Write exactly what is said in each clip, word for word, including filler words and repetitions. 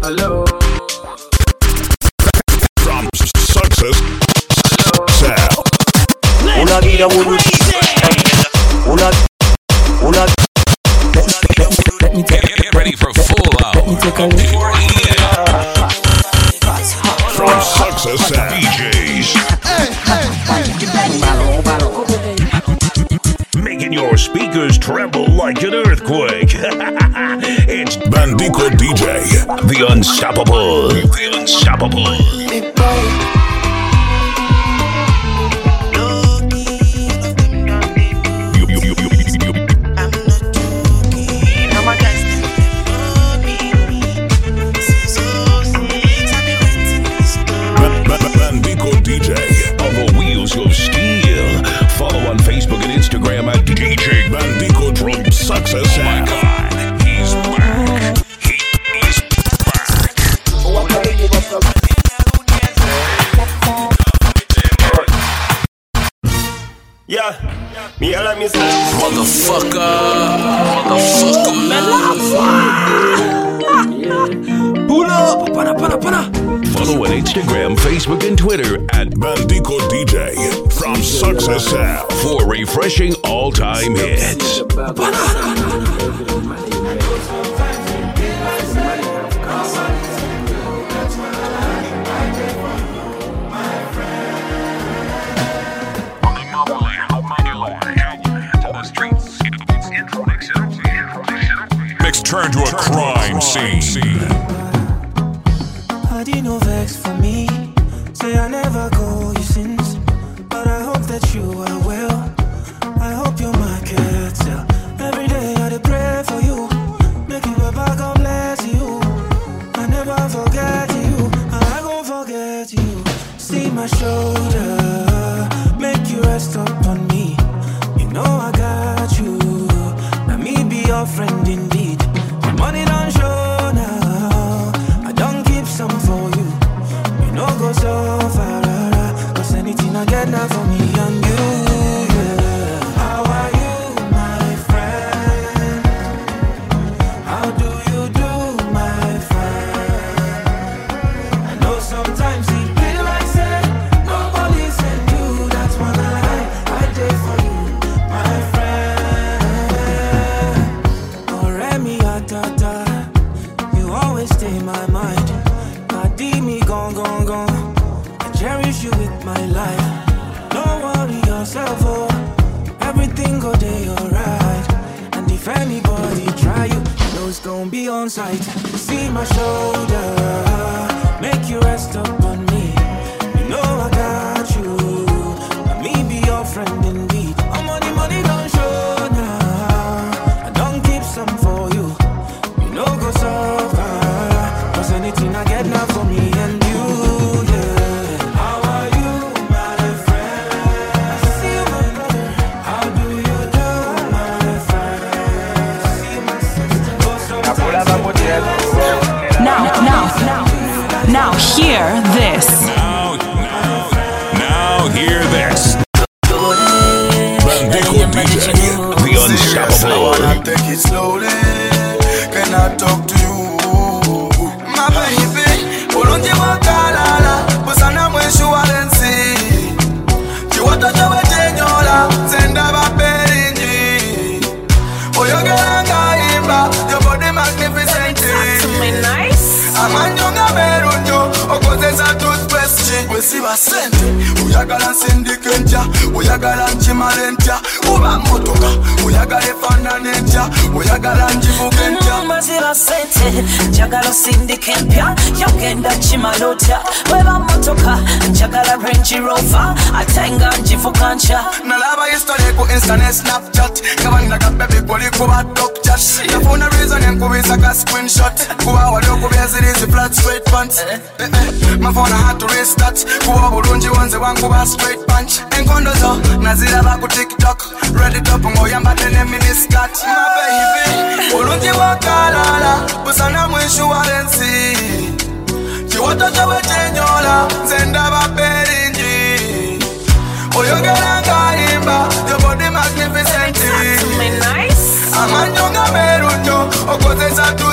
Hello. From Success Sound. Una vida muy Una Una Let me take Get ready for full out. Let me take a look. From Success Sound. D Js. Making your speakers tremble like an earthquake. It's Bandico D J, the unstoppable. The unstoppable. Bandico D J on the wheels of steel. Follow on Facebook and Instagram at D J Bandico from Success. Oh my God, he's back. He is back. Yeah, me all me Motherfucker, motherfucker. Pull up, para, para, para. Follow on Instagram, Facebook, and Twitter at Bandico D J from Success Sound for refreshing all-time hits. Mix turned to a crime scene. I did no vex for me. Say I never call you since, but I hope that you are well. I hope you're my girl. Every day I dey pray for you. Make you Papa God bless you. I never forget you. I gon' forget you. See my shoulder, make you rest up on me. You know I got you. Now me be your friend indeed. The money don't show now. I don't keep some for you. You know go so far, cause anything I get now for me and you, yeah. How are you, my friend? How do you do, my friend? I know sometimes it feel like say nobody sent you. That's when I, I did for you, my friend. Oh, Remy, Atata, you always stay in my mind. Me gone, gone, gone. I cherish you with my life. Don't worry yourself, oh. Everything go day alright. And if anybody try you, you know it's gonna be on sight. See my shoulder, make you rest up on me. You know I got you. Let me be your friend indeed. Oh, money, money don't show now. I don't keep some for you. You know go so far, cause anything I get now for me and you, yeah. How are you, my friend? I see you, my brother. How do you do, my friend? I see my sister. Go sometimes. Now, now, now, now, hear this. Now, now, now, hear this. Bandico D J, the unstoppable. I take it slowly. Can I talk to you? My baby, Bolonji wakalala, busana mwishu walensi. Chiwato chawe chenyola, zenda baperinji. Oyogelanga imba, your body magnificent. Amanyonga merunyo, okozesa toothpaste. Wesi basente, uyagala nsindikentya, uyagala nchimalentya. Uba motoka, uyagala efananentya, uyagala njivugentya. Wesi basente, njagala sindikentya, yogenda chimalotya. Uba motoka, njagala Range Rover, atenga njivugantya. Nalaba history ku Insta Snapchat, kabanda ka baby koli kuba top chat. Nafuna reason enkubisa ka screenshot, kuba wali okubeza irizi flat straight pants. My phone I had to restart, kuba bulungi wanze wangu ba straight punch. Enkondo zo naziraba ku TikTok, ready top ngoyambate ne miniskirt. My baby, bulungi wakalala, busana mwishu walensi. Chiwato chawe chenyola, zenda baperinji. Oyogelanga imba, your body magnificent. Nice. Amanyonga merunyo, okozesa toothpaste.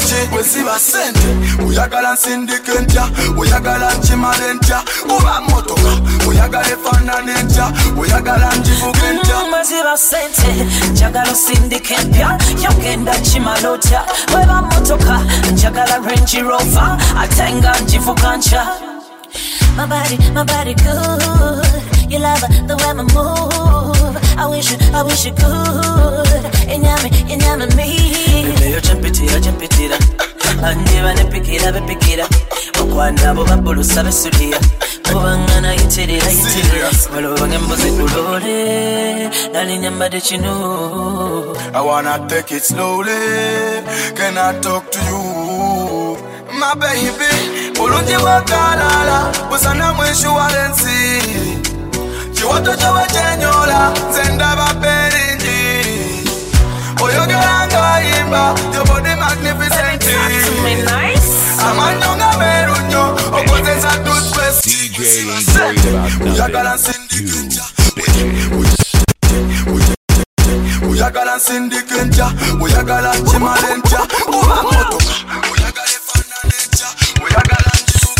bulungi bweziba sente oyagala nsindika entya oyagala nkimala entya oba motoka oyagala efaanana entya oyagala ngivuga entya bweziba sente njagala osindika empya yogenda kimala otya weba motoka njagala Range Rover ate nga ngivuga ntya. My body, my body good. You love the way I move. I wish you, I wish you could. Inyami, inyami me. Baby, you jump it, you jump it, Andiva ne pick it up, pick it up. Okwana bo babulu sabe sulia. Kubangana yitirira yitirira. Balobanga mboze dulore. Nali nyamba de chino. I wanna take it slowly. Can I talk to you? My baby, bulungi wakalala. Busana mwishu walensi. Chiwato chawa chenyola. Zenda baperinji. Oyogeranga imba. Your body magnificent. Nice. Amanyonga merunyo. Okozesa toothpaste. D J ain't worried about nothing. You bitch. Uyagala nsindika entya uyagala nkimala entya oba motoka uyagala efaanana entya uyagala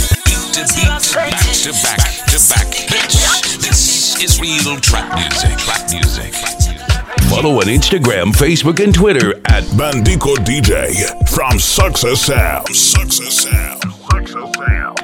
To back, to back, to back. This, this is real trap music. Trap music. Follow on Instagram, Facebook, and Twitter at Bandico D J from Success Sound. Success Sound. Success Sound.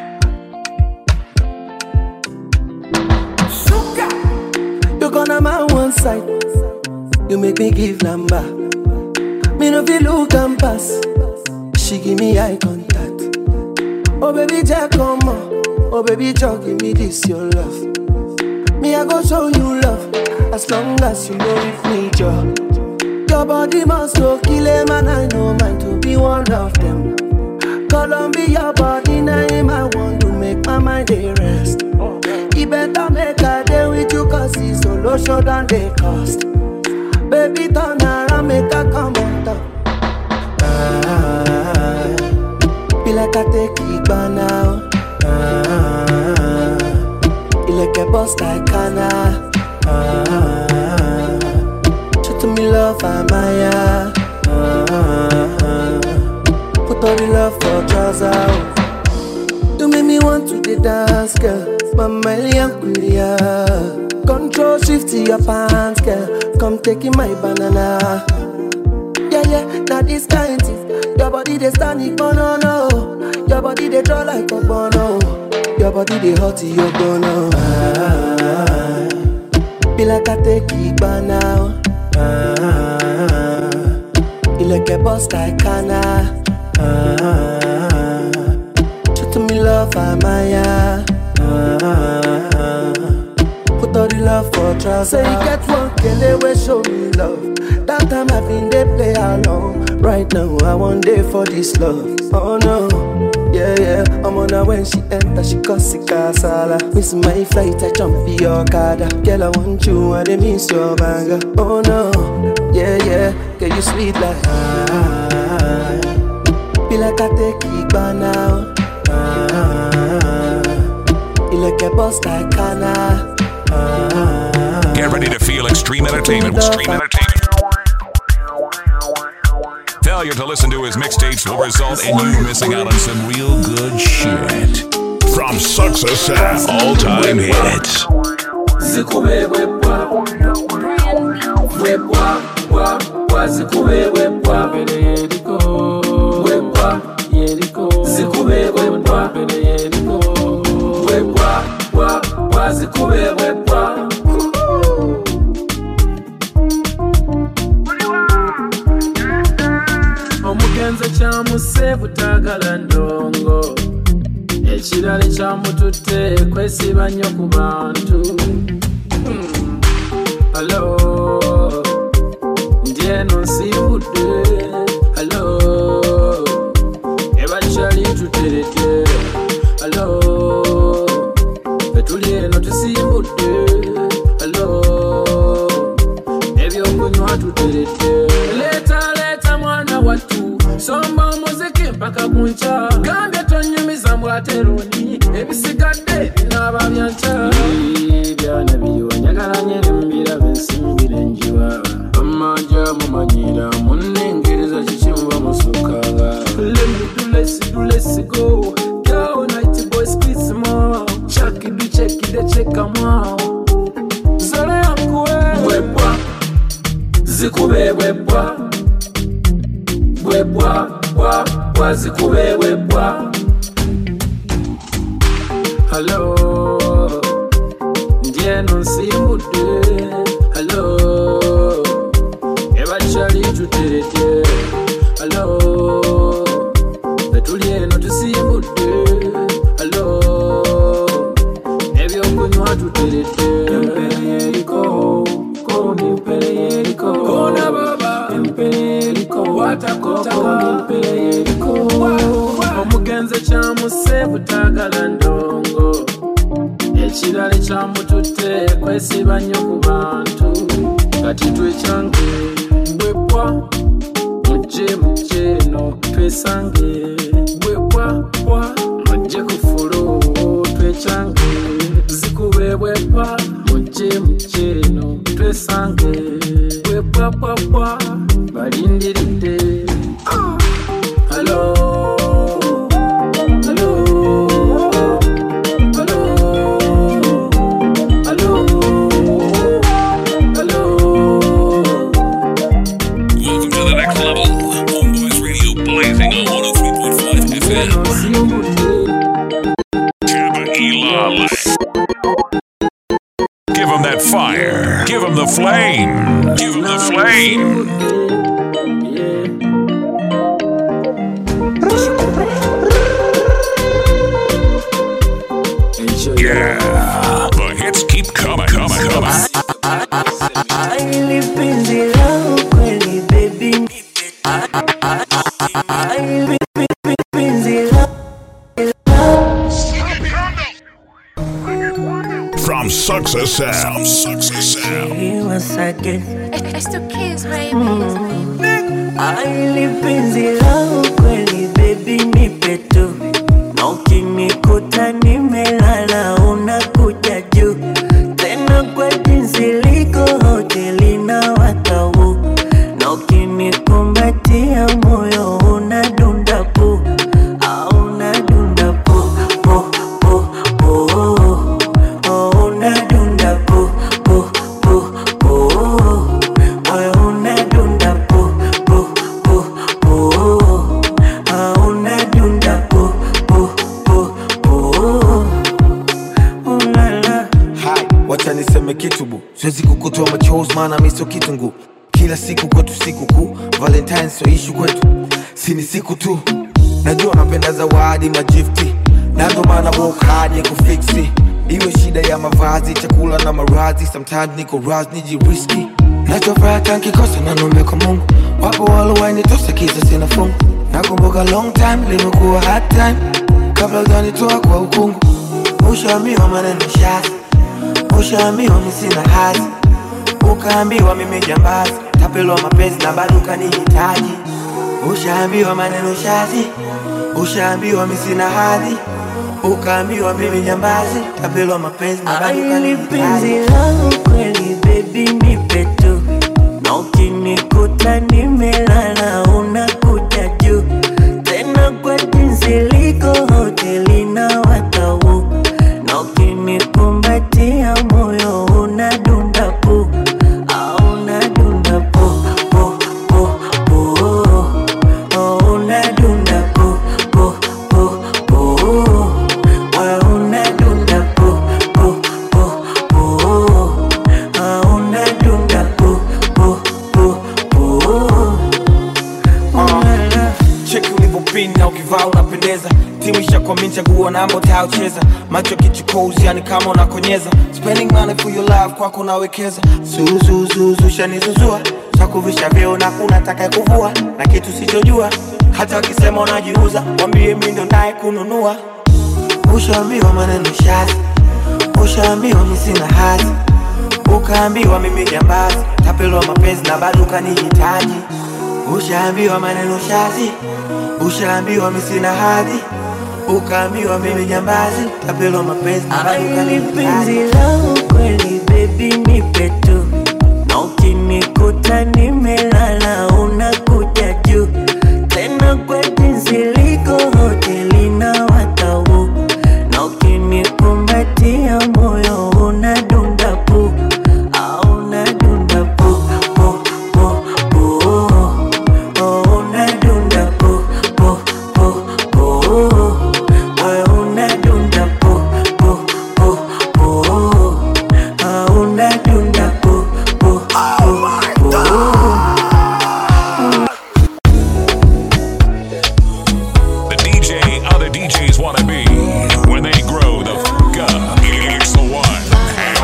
You're gonna my one side. You make me give number. Me no feel look and pass. She give me eye contact. Oh baby Jack, come on. Oh baby Jack, give me this your love. Me I go show you love. As long as you know with me, Joe. Your body must go kill him, and I know mine to be one of them. Columbia body name I want to make my mind a rest. You better make a day with you, cause it's solo show than they cost. Baby, turn around, make a come on top. Ah, be like I take it by now. Ah, you like a boss like Anna. Ah, show to me love, Amaya. Ah, put all the love for trousers. You make me want to the dance, girl. Mama, young queer. Control shift to your pants, girl. Come taking my banana. Yeah, yeah, now this kind thing. Your body they stand it, oh no, no. Your body they draw like a bono. Your body they hot to your bono. Ah, be like I take it by now. Ah, you like a boss like Anna. Ah, show to me love, Amaya. Ah, put all the love for trousers. Say you get one girl away, show me love. That time I been they play along. Right now I want day for this love. Oh no, yeah yeah. I'm on her when she enter, she cause it casala. Miss my flight, I jump in your car. Girl I want you, and I miss your banger. Oh no, yeah yeah. Girl you sweet like ah. Be like I take it by now. Ah, you like a boss like Anna. Ah, get ready to feel extreme entertainment. Extreme entertainment. Failure to listen to his mixtapes will result in you missing out on some real good shit. From Success Sound, all-time hits. Omugenzi kyamuse butagala ndongo ekirala kyamututte kwesiba nnyo ku bantu. Hello, ndyeno nsibudde. Hello, ebakyali tuteredde. Hello, betuli eno tusimbudde. Hello, ebyokunywa tuteredde. Leeta leeta mwana wattu somba omuziki mpaka kunca. Gambye tonyumiza mbwateroni ebisigadde binaaba byanca. Byana biyiwa njagala nyeri mbirabe nsimbire njiwa. Amanja mumanyira munnengereza kikimuba musukanga. let's go. Girl, night boy, speed some more. Chuck it, check it, they check them out. Zole yankwe Webwa Zikube webwa Webwa Wa Wa zikube webwa Hello Ndiye nonsimbude Hello Eba chali tuterete Hello Betulie no tusimbude Hello Ebyo kunywa tuterete Empelieriko Ko ni empelieriko Kona baba Empelieriko Watakotaka Empelieriko Omugenze chamuse butagala ndongo Ekirale kyamutute kwesiba nnyo ku bantu kati twecyange bwepwa mujje mujje no twesange bwepwa pwa mujje ku fulo twecyange zikube bwepwa mujje mujje no twesange bwepwa pwa pwa balindiridde hello Give him that fire. Give him the flame. Give him the flame. Yeah. The hits keep coming, coming, coming. I live in the love, really, baby. I live in the love. From Success Sound. From Success Sound. Once again. It's the kids, baby. I live in the love, really, baby, nipe tu. Na ukinikuta nimelala unakuja juu. Tena kwa jinsi liko hoteli na watau. Na ukinikumbatia moyo unadunda pu. Ah, unadunda pu, pu, pu, pu. Oh, unadunda pu, pu, pu, pu. Moyo unadunda pu, pu, pu, pu. Ah, unadunda pu, pu, pu, pu. Ulala. Hai, wacha niseme kitu bu. Siwezi kukutoa machozi maana mimi sio kitungu. Kila siku kwetu siku kuu, Valentine sio issue kwetu. Si ni siku tu. Najua napenda zawadi magifti. Na ndo maana work hard ya kufixi. Iwe shida ya mavazi, chakula na marazi. Sometimes niko raz nijiriski. Nachofuraha tankikosa na nombe kwa Mungu. Wapo walowainitosa kisa sina fungu. Nakumbuka long time, limekuwa hard time. Kabla ujanitoa kwa ukungu. Ushaambiwa maneno shazi. Ushaambiwa mimi sina hazi. Ukaambiwa mimi jambazi. Tapelwa mapenzi na bado ukanihitaji. Ushaambiwa maneno shazi. Ushaambiwa mimi sina hadhi. Ukaambiwa mimi jambazi. Tapelwa mapenzi na bado ukanihitaji. Penzi langu kweli baby nipe tu. Na ukinikuta nimelala unakuja juu. Tena kwa jinsi liko hoteli na watau. Na ukinikumbatia moyo unadunda pu. Ah, unadunda pu, pu, pu, pu. Oh, unadunda pu, pu, pu, pu. Moyo unadunda pu, pu, pu, pu. Ah, unadunda pu, pu, pu, pu. Ulala. Cheki ulivyopinda ukivaa unapendeza. Timu ishakwamini chaguo namba utaocheza. Macho kichukozi yani kama unakonyeza. Spending money for your love kwako nawekeza. Zuzuzuzu shanizuzua. Chakuvisha vyeo na kuna taka kuvua. Na kitu sichojua. Hata wakisema unajiuza. Wambie mimi ndo naye kununua. Ushaambiwa maneno shazi. Ushaambiwa mimi sina hazi. Ukaambiwa mimi jambazi. Tapelwa mapenzi na bado ukanihitaji. Ushaambiwa maneno shazi. Ushaambiwa mimi sina hadhi. Ukaambiwa mimi jambazi. Tapelwa mapenzi na bado ukanihitaji. Penzi langu kweli baby nipe tu. Na ukinikuta nimelala unakuja juu. Tena kwa jinsi liko hoteli D Js wanna be when they grow the fuck up. It's the one and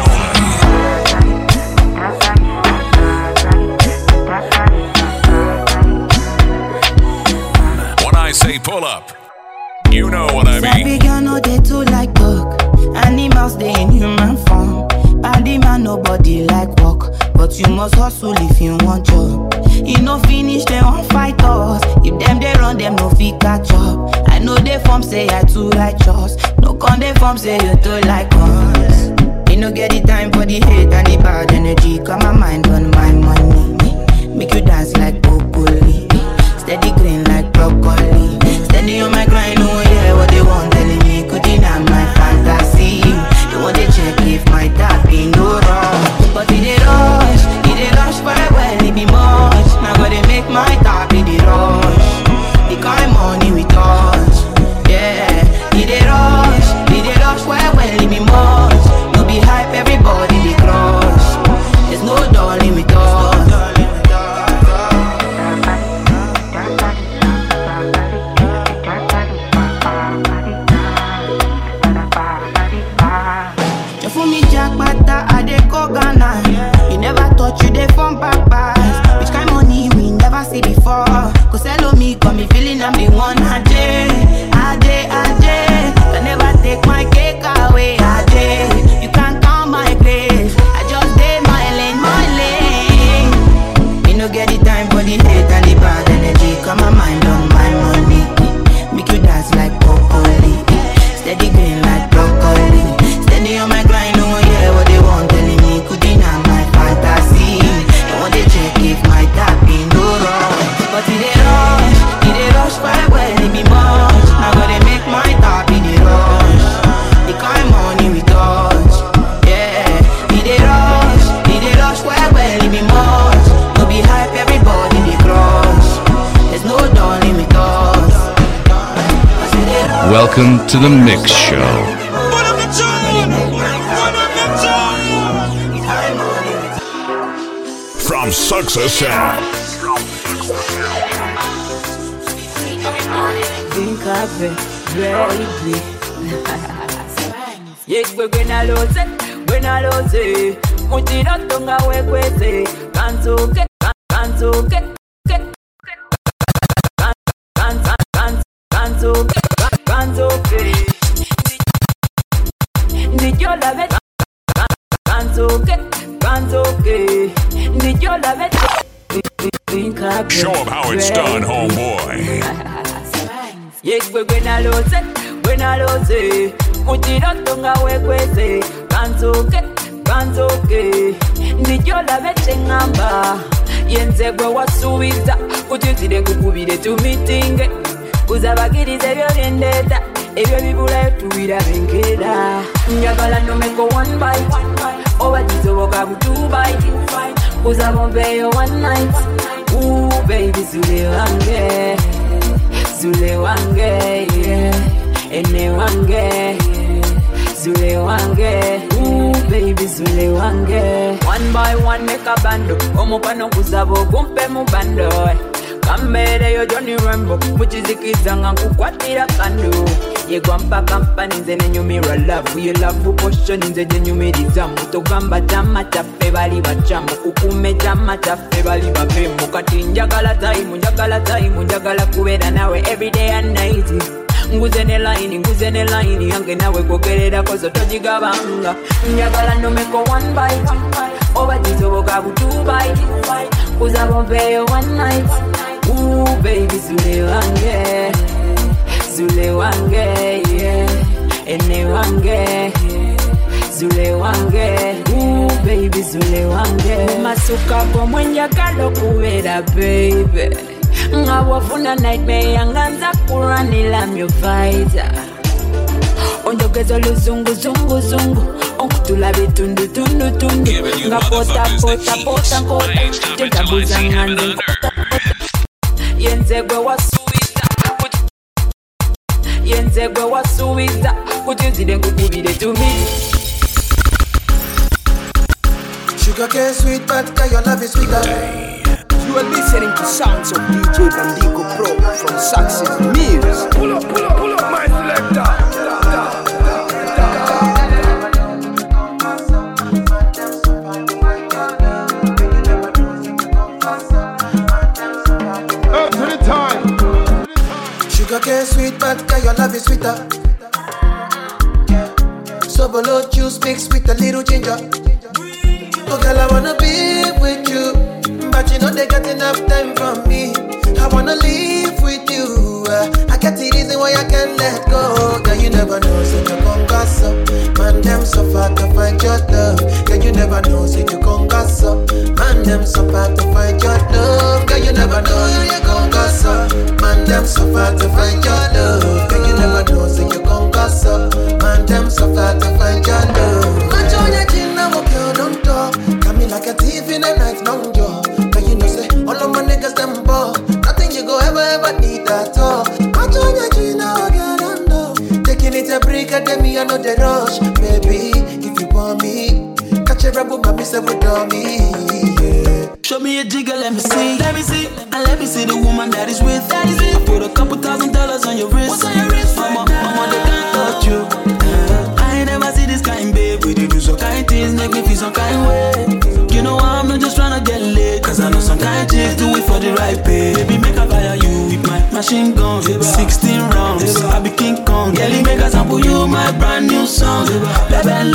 only. When I say pull up, you know what I mean. Sabi girl no dey too like talk. Animals dey in human form. Body man nobody like walk, but you must hustle if you want job. You no finish they won't fight us. If them they run them no fit catch up. I know they form say I too righteous. No con they form say you too like us. You no get the time for the hate and the bad energy. Got my mind on my money. Make you dance like broccoli. Steady green like broccoli. Steady on my grind, oh yeah, what they want telling me. Could deny my fantasy. They want to check if my tap ain't no wrong. But it dey rush, it dey rush for a well, it be much. Now gotta make my tap in the rush. The kind money we touch, yeah. It dey rush, it dey rush for a well, it be much. No be hype, everybody dey crush. There's no darling with us. You never thought you dey from papas. Which kind money we never see before. Cause hello me, got me feeling I'm the one. Ajay, Ajay, Ajay. Can never take my cake away. Ajay, you can't count my place. I just did my lane, my lane. Me no get the time for the hate and the bad energy. Got my mind on my money. Make you dance like broccoli. Steady green like broccoli. Steady on my grind, oh yeah, what they want telling me. Could deny my fantasy. They want to check if my tap ain't no wrong. But it dey rush, it dey rush for a well, it be much. Now gotta make my tap in the rush. The kind money we touch, yeah. It dey rush, it dey rush for a well, it be much. No be hype, everybody dey crush. There's no darling with us. Welcome to the Mix Show. From Success Sound. Think of it, baby. Yes, we're gonna lose it, we're gonna lose it. Muchira tonga wekwese, kanzuke, kanzuke, kanzuke, kanzuke. Did you love it? Kanzuke, kanzuke. Did you love it? Show them how it's done, homeboy. Yes, we're gonna lose it, we're gonna lose it. Muchira tonga wekwese, kanzuke, kanzuke. Did you love it? Ngamba. Yenze gwe wasubiza, kutizire kukubire tumitinge. Kuzabagiriza ebyo byendeta, ebyo bibulayo tubirabengera. Njagala nomeko one bite, oba kisoboka ku two bite. Kuzabombeyo one night, ooh baby zule wange, zule wange, yeah. Ene wange, zule wange, ooh baby zule wange. One by one make a bando, omupano kuzabo kumpe mu bando. Kamere yo Johnny Rambo, muchizikiza nga kukwatira kando. Yegwa mpaka mpani nze nenyumira love. Ye love potion nze jenyumiriza. Mutogamba chama chaffe bali bachamu. Kukume chama chaffe bali bapemu. Kati njagala time, njagala time, njagala kubeera nawe every day and night. Nguze ne line, nguze ne line. Yange nawe kogerera kozo tojigabanga. Njagala nomeko one bite, oba kisoboka ku two bite. Kuzabombeyo one night, ooh baby zule wange, zule wange, yeah. Ene wange, zule wange, ooh baby zule wange. Masuka kwa mwenjagala okubeera baby. Nga wafuna nightmare yanganza kuranila myovaita. Onjogeza luzungu zungu zungu, onkutula bitundu tundu tundu. Nga pota pota pota pota, tentabuza nganze nkota. Yenze gwe wasubiza, yenze gwe wasubiza, kutizire nkukubire tumi. Sugar cane sweet, but your love is sweeter. You are listening to sounds of D J Bandico Pro from Success Music. Pull up, pull up, pull up, my cane sweet, but girl, your love is sweeter. So below juice mixed with a little ginger. Oh girl, I wanna be with you, but you know they got enough time from me. I wanna live with you. uh, I get the reason why I can't let go. Girl, you never know, say you gon' gossip. Man, them so far to find your love. Girl, you never know, say you gon' gossip. Man, them so far to find your love. Girl, you never know, you gon' gossip. Man, them so far to find your love. Girl, you never know, say you gon' gossip. Man, them so far to find your love. Match on your chin, I'm okay, don't talk. Got me like a thief in the night, long jaw. Girl, you know, say all of my niggas them ball. Nothing you go ever ever need at all. Match on your chin, I'm okay, don't talk. Taking it a break, and then me I know the rush, baby. If you want me, catch a rebel, my miss with me. Yeah. Show me a jigger, let me see. Let me see. And let me see the woman that is with. That is it. I put a couple thousand dollars on your wrist. What's on your wrist? Mama, mama, they can't touch you. Uh, I ain't never see this kind, babe. We do some kind things, make me feel some kind way. You know I'm not just tryna get laid, cause I know some kind chicks do it for the right pay. Baby, make a fire you with my machine guns. sixteen rounds, I be King Kong. Girlie, make a sample you my brand new song. Baby,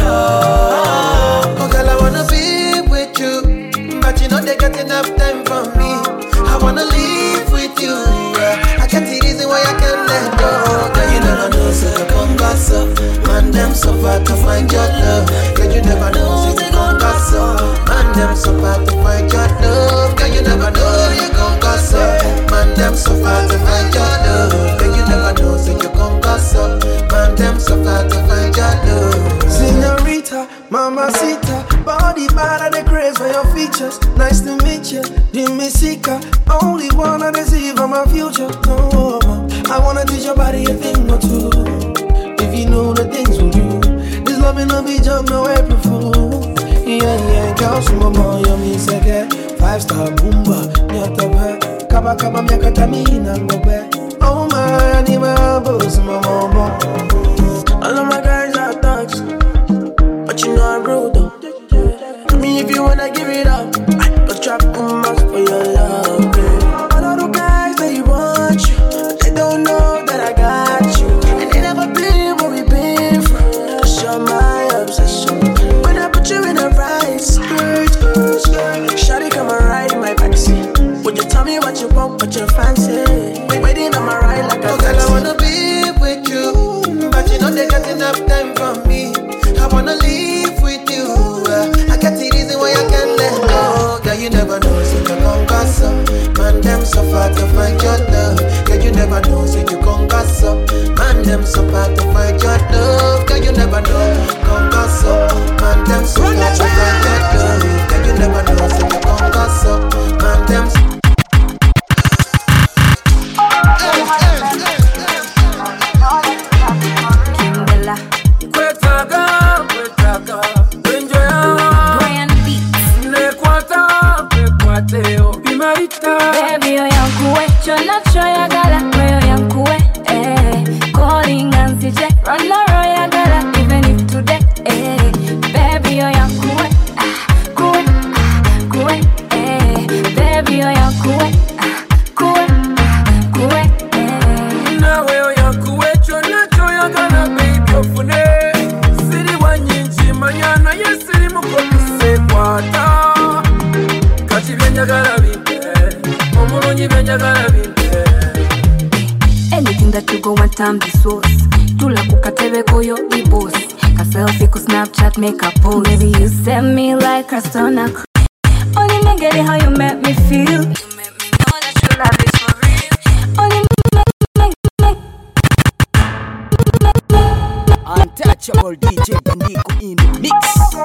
love. Oh girl, I wanna be with you, but you know they got enough time for me. I wanna live with you. uh, I get the reason why I can't let go. Girl, you never know, say you gon' gossip. Man, them so far to find your love. Girl, you never know, say you gon' gossip. Man, them so far to find your love. Girl, you never know, you gon' gossip. Man, them so far to find your love. Girl, you never know, say you gon' gossip. Man, them so far to find your love. Señorita, mamacita, body bad and the craze for your features. Nice to meet you, Jimmy Sika. Only wanna deceive on my future. No, I wanna teach your body a thing or two. If you know the things we do, this loving no be jump no April Fool. Yeah, yeah, girl, some more yummy second. Five star boomba, nyata ba. Kaba kaba miaka tamina ngobe. Oh my, I need my elbows, my mama. All of my guys are thugs, but you know I'm rude though. Tell me if you wanna give it up, I go trap in my for your love, babe. All of the guys they want you, but they don't know that I got you. And they never been what we been through. That's your my obsession. When I put you in a right skirt, skirt, skirt. Shawty come and ride in my backseat. Would you tell me what you want, what you fancy? Waiting on my ride like a oh, girl, I wanna be with you, but you know they got enough time for me. I wanna live with you. uh, I got the reason why I can't let go. Girl, you never know, say you gon' gossip. Man, them so far to find your love. Girl, you never know, say you gon' gossip. Man, them so far to find your love. Girl, you never know, gon' gossip. Man, them so far to find your love. Girl, you never know, say you gon' gossip. Man, them so Baby, yo yankuwe, chona choya gala, moyo yankuwe, eh. Calling and C J, run the roya gala, even if today, eh. Baby, yo yankuwe, ah, kuwe, ah, kuwe, eh. Baby, yo yankuwe, ah, kuwe, ah, kuwe, eh. Nawe yo yankuwe, chona choya gala, baby, ofune. Siri wanyinchi, manyana, yesiri mukomise kwata. Kati vyenjagala bimpe, omulungi vyenjagala bimpe. Anything that you go want time the source. Tula kukatebe koyo the boss. Ka selfie ku Snapchat make a post. Maybe you send me like Crestona. Only me get it how you make me feel. You make me know that your love is for real. Only me make me make Untouchable D J Bandico in the mix.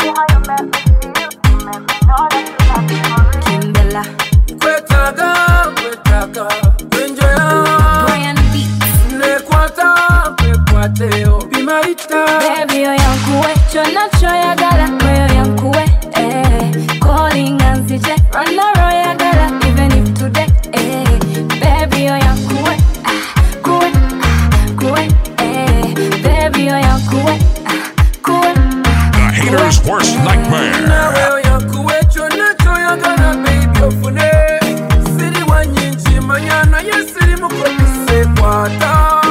Kimbella Kwetaga, kwetaga, enjoya Brian Beats Nekwata, nekwateo, bimarita Baby, yo yankuwe, chona choya gala, moyo yankuwe, eh. Calling and C J, run the roya gala, even if today, eh. Baby, yo yankuwe, ah, kuwe, ah, kuwe, eh. Baby, yo yankuwe, ah, kuwe, ah, The hater's worst nightmare. Nawe yo yankuwe, chona choya gala, baby, ofune. Siri wanyinchi, manyana, yesiri mukomise kwata.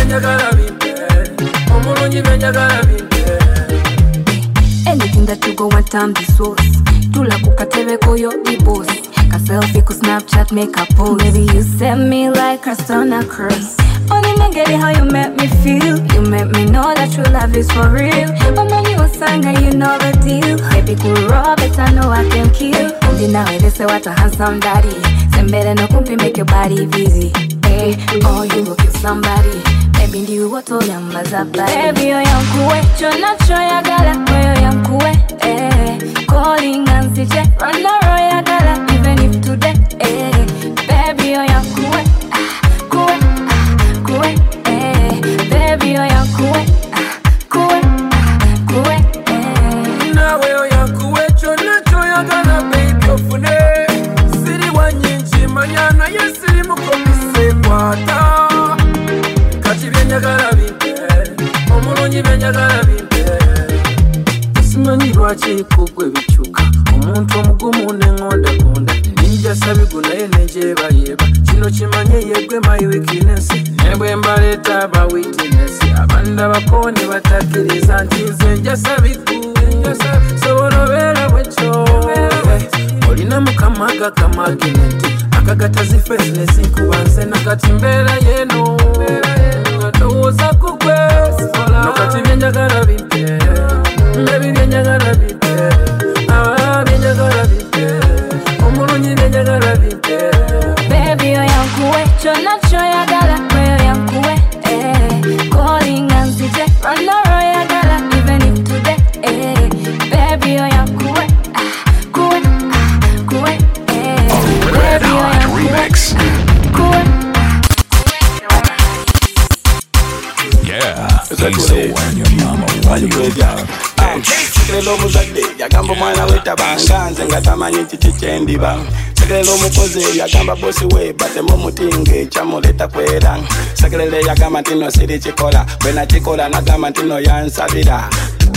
byenjagala bimpe omulungi byenjagala bimpe. Anything that you go want time be source. Tula kukatebe koyo be boss. Ka selfie ku Snapchat make a post. Baby you send me like Christ on a cross. Only me get it how you make me feel. You make me know that true love is for real. But when you a singer you know the deal. Baby cool rob it I know I can kill. And now they say what a handsome daddy. Send better no kumpi make your body busy. Hey, oh you go kill somebody. Baby ndiyo woto yambaza body. Baby yo yankuwe chona choya gala koyo yankuwe. Eh, calling and C J run the roya gala even if today. Eh, baby yo yankuwe ah kuwe ah kuwe. Eh, baby yo yankuwe ah kuwe ah kuwe. Eh, nawe yo yankuwe chona choya gala baby ofune. Siri wanyinji manyana yesiri mukomise kwata. Kati byenjagala bimpe omulungi byenjagala bimpe. Simanyi lwaki kugwe bikyuka omuntu omugumu neŋŋondagonda ninjasa bigu naye nejeebayeba kino kimanye yegwe my weakness ne bwe mbaleeta aba witness abandabako ne batakkiriza nti nze njasa bigu sobola obeera bwekyo olina mukama gakamagineti akagatazifazinesi nkuba nze nakati mbeera yeno ndowooza kugwe nokati byenjagala bimpe baby byenjagala bimpe ah byenjagala bimpe omulungi byenjagala bimpe. baby yo yankuwe chona choya gala koyo yankuwe. Eh, calling and C J run the roya gala even if today. Eh, baby yo yankuwe ah kuwe ah kuwe. Eh, baby yo yankuwe kuwe. Yeah, he's the one your mama wanted you down. Sekelo omuzadde yagamba omwana we tabanga nze nga tamanyi kiki kyendiba. Sekelo omukozi yagamba bosi we batemu omutinge ekyamuleeta kwera. Sekelele yagamba nti no siri kikola bwe nakikola nagamba nti no yansabira.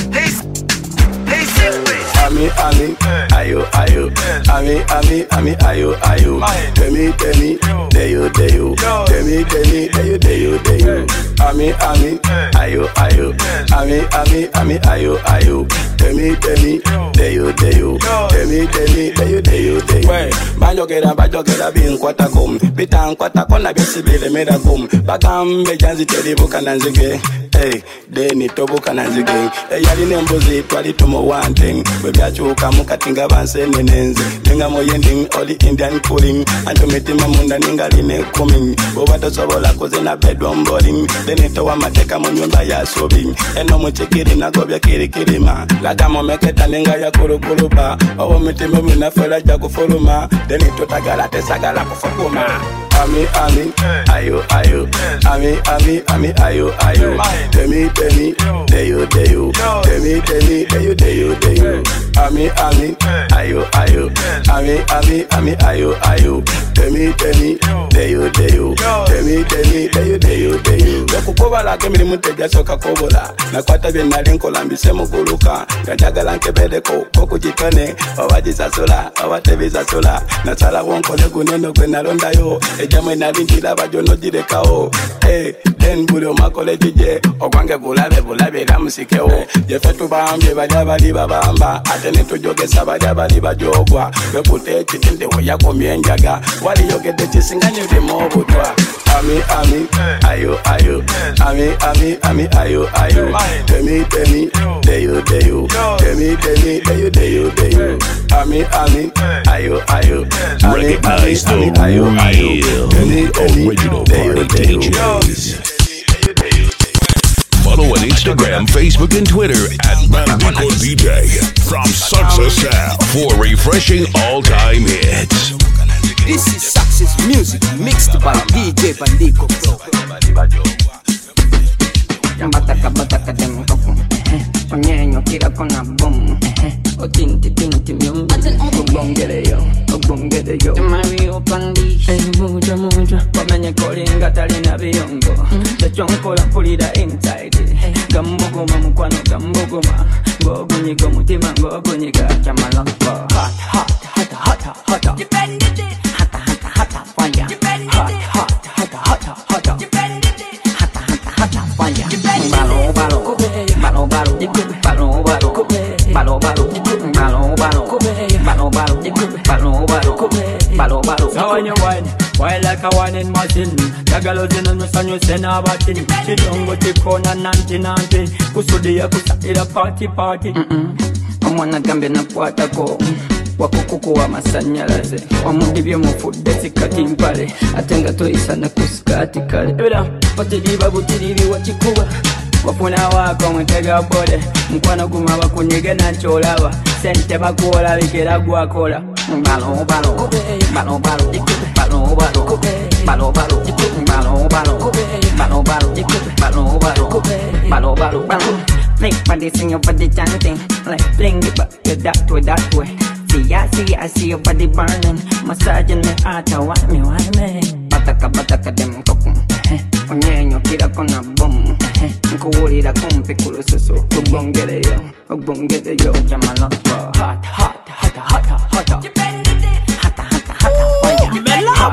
Ami ami ayo ayo ami ami ami ayo ayo demi demi deyo deyo demi demi deyo deyo deyo ami ami ayo ayo ami ami ami ayo ayo demi demi deyo deyo demi demi deyo deyo deyo. We banjogera banjogera binkwatako bitankwatako nabisibiremerako bagambe janzi teribuka nanzige. Hey, deni tobuka nanzige eyalina embuzi twali tumuwante bwe byakyuka mukatinga bansene nenze nenga moyending oli Indian cooling antumitima munda ningaline coming boba tosobola kuzina bedroom boarding deni towa mateka mu nyumba ya sobi eno muchikiri nagobya kirikirima lagamo meketa nenga ya kurukuluba owo mitima minafela ja kufuluma deni totagala tesagala kufukuma. Ami ami ayo ayo ami ami ami ayo ayo demi demi deyo deyo demi demi deyo deyo deyo ami ami ayo ayo ami ami ami ayo ayo demi demi deyo deyo demi demi deyo deyo deyo. Okukola kemirimu tejasoka kobola nakwata bye nali nkola mbise muguluka ngajagala nkebedeko kokugitone obagizasula obatebizasula nasala wonkole guneno gwe nalondayo ejamwe nali njiraba jono girekawo. Hey, den buli omakole jije ogwange bulabe bulabira musikewo jefe tubambye bajja bali babamba ate netujogesa bajja bali bajogwa bekuta ekitinde weyakomye enjaga waliyogedde kisinganye limu obutwa. Ami ami ayo ayo ami ami ami ayo ayo demi demi deyo deyo demi demi deyo deyo deyo ami ami ayo ayo ami Recognize ami the ayo ayo real original party D Js. Follow on Instagram, Facebook, and Twitter at Bandico D J from Success Sound for refreshing all-time hits. This is Success Music mixed by D J Bandico. Bataka bataka dem tokum, onyenyo kira kona boom, o tinti tinti myum, o bongere yo, o bongere yo. Mario Pandi, muja muja, komenye kolinga talina biyongo, the chonkola pulida inside. Gambogoma mukwano gambogoma, gogunyigo mutima gogunyiga chamalamba. Hot hot hot hot hot hot. Depend it. Hot hot hot fire. Hot hot hot hot hot. Depend it. Hot hot hot Balo, balo, balo, balo. So when you whine, whine like a whining machine. The girl who's in the sun, you send her back in. She don't go to corner, nanti, nanti. Kusudi ya kusatira party, party. Omwana gambe na kwatako wakukuku wa masanyalaze omudibye mufudde sikati mpale ate nga toyisa ne kusikati kale ebera patiriba butiribi wakikuba wafuna wako mwetega bode mkwano guma bakunyige nakyolaba sente bakuola bikera gwakola balo balo balo balo balo balo balo balo balo balo balo balo balo balo balo balo. Make body sing your body chanting, like fling it back to that way, that way. See, I see, I see your body burning, massaging the heart, why me, why me? Bataka, bataka, dem kokum, onyenyo kira kona boom, nkuwulira kumpi kulususu, kubongere yo, kubongere yo, jamala, hot, hot, hot, hot, hot, hot, hot, hot, hot,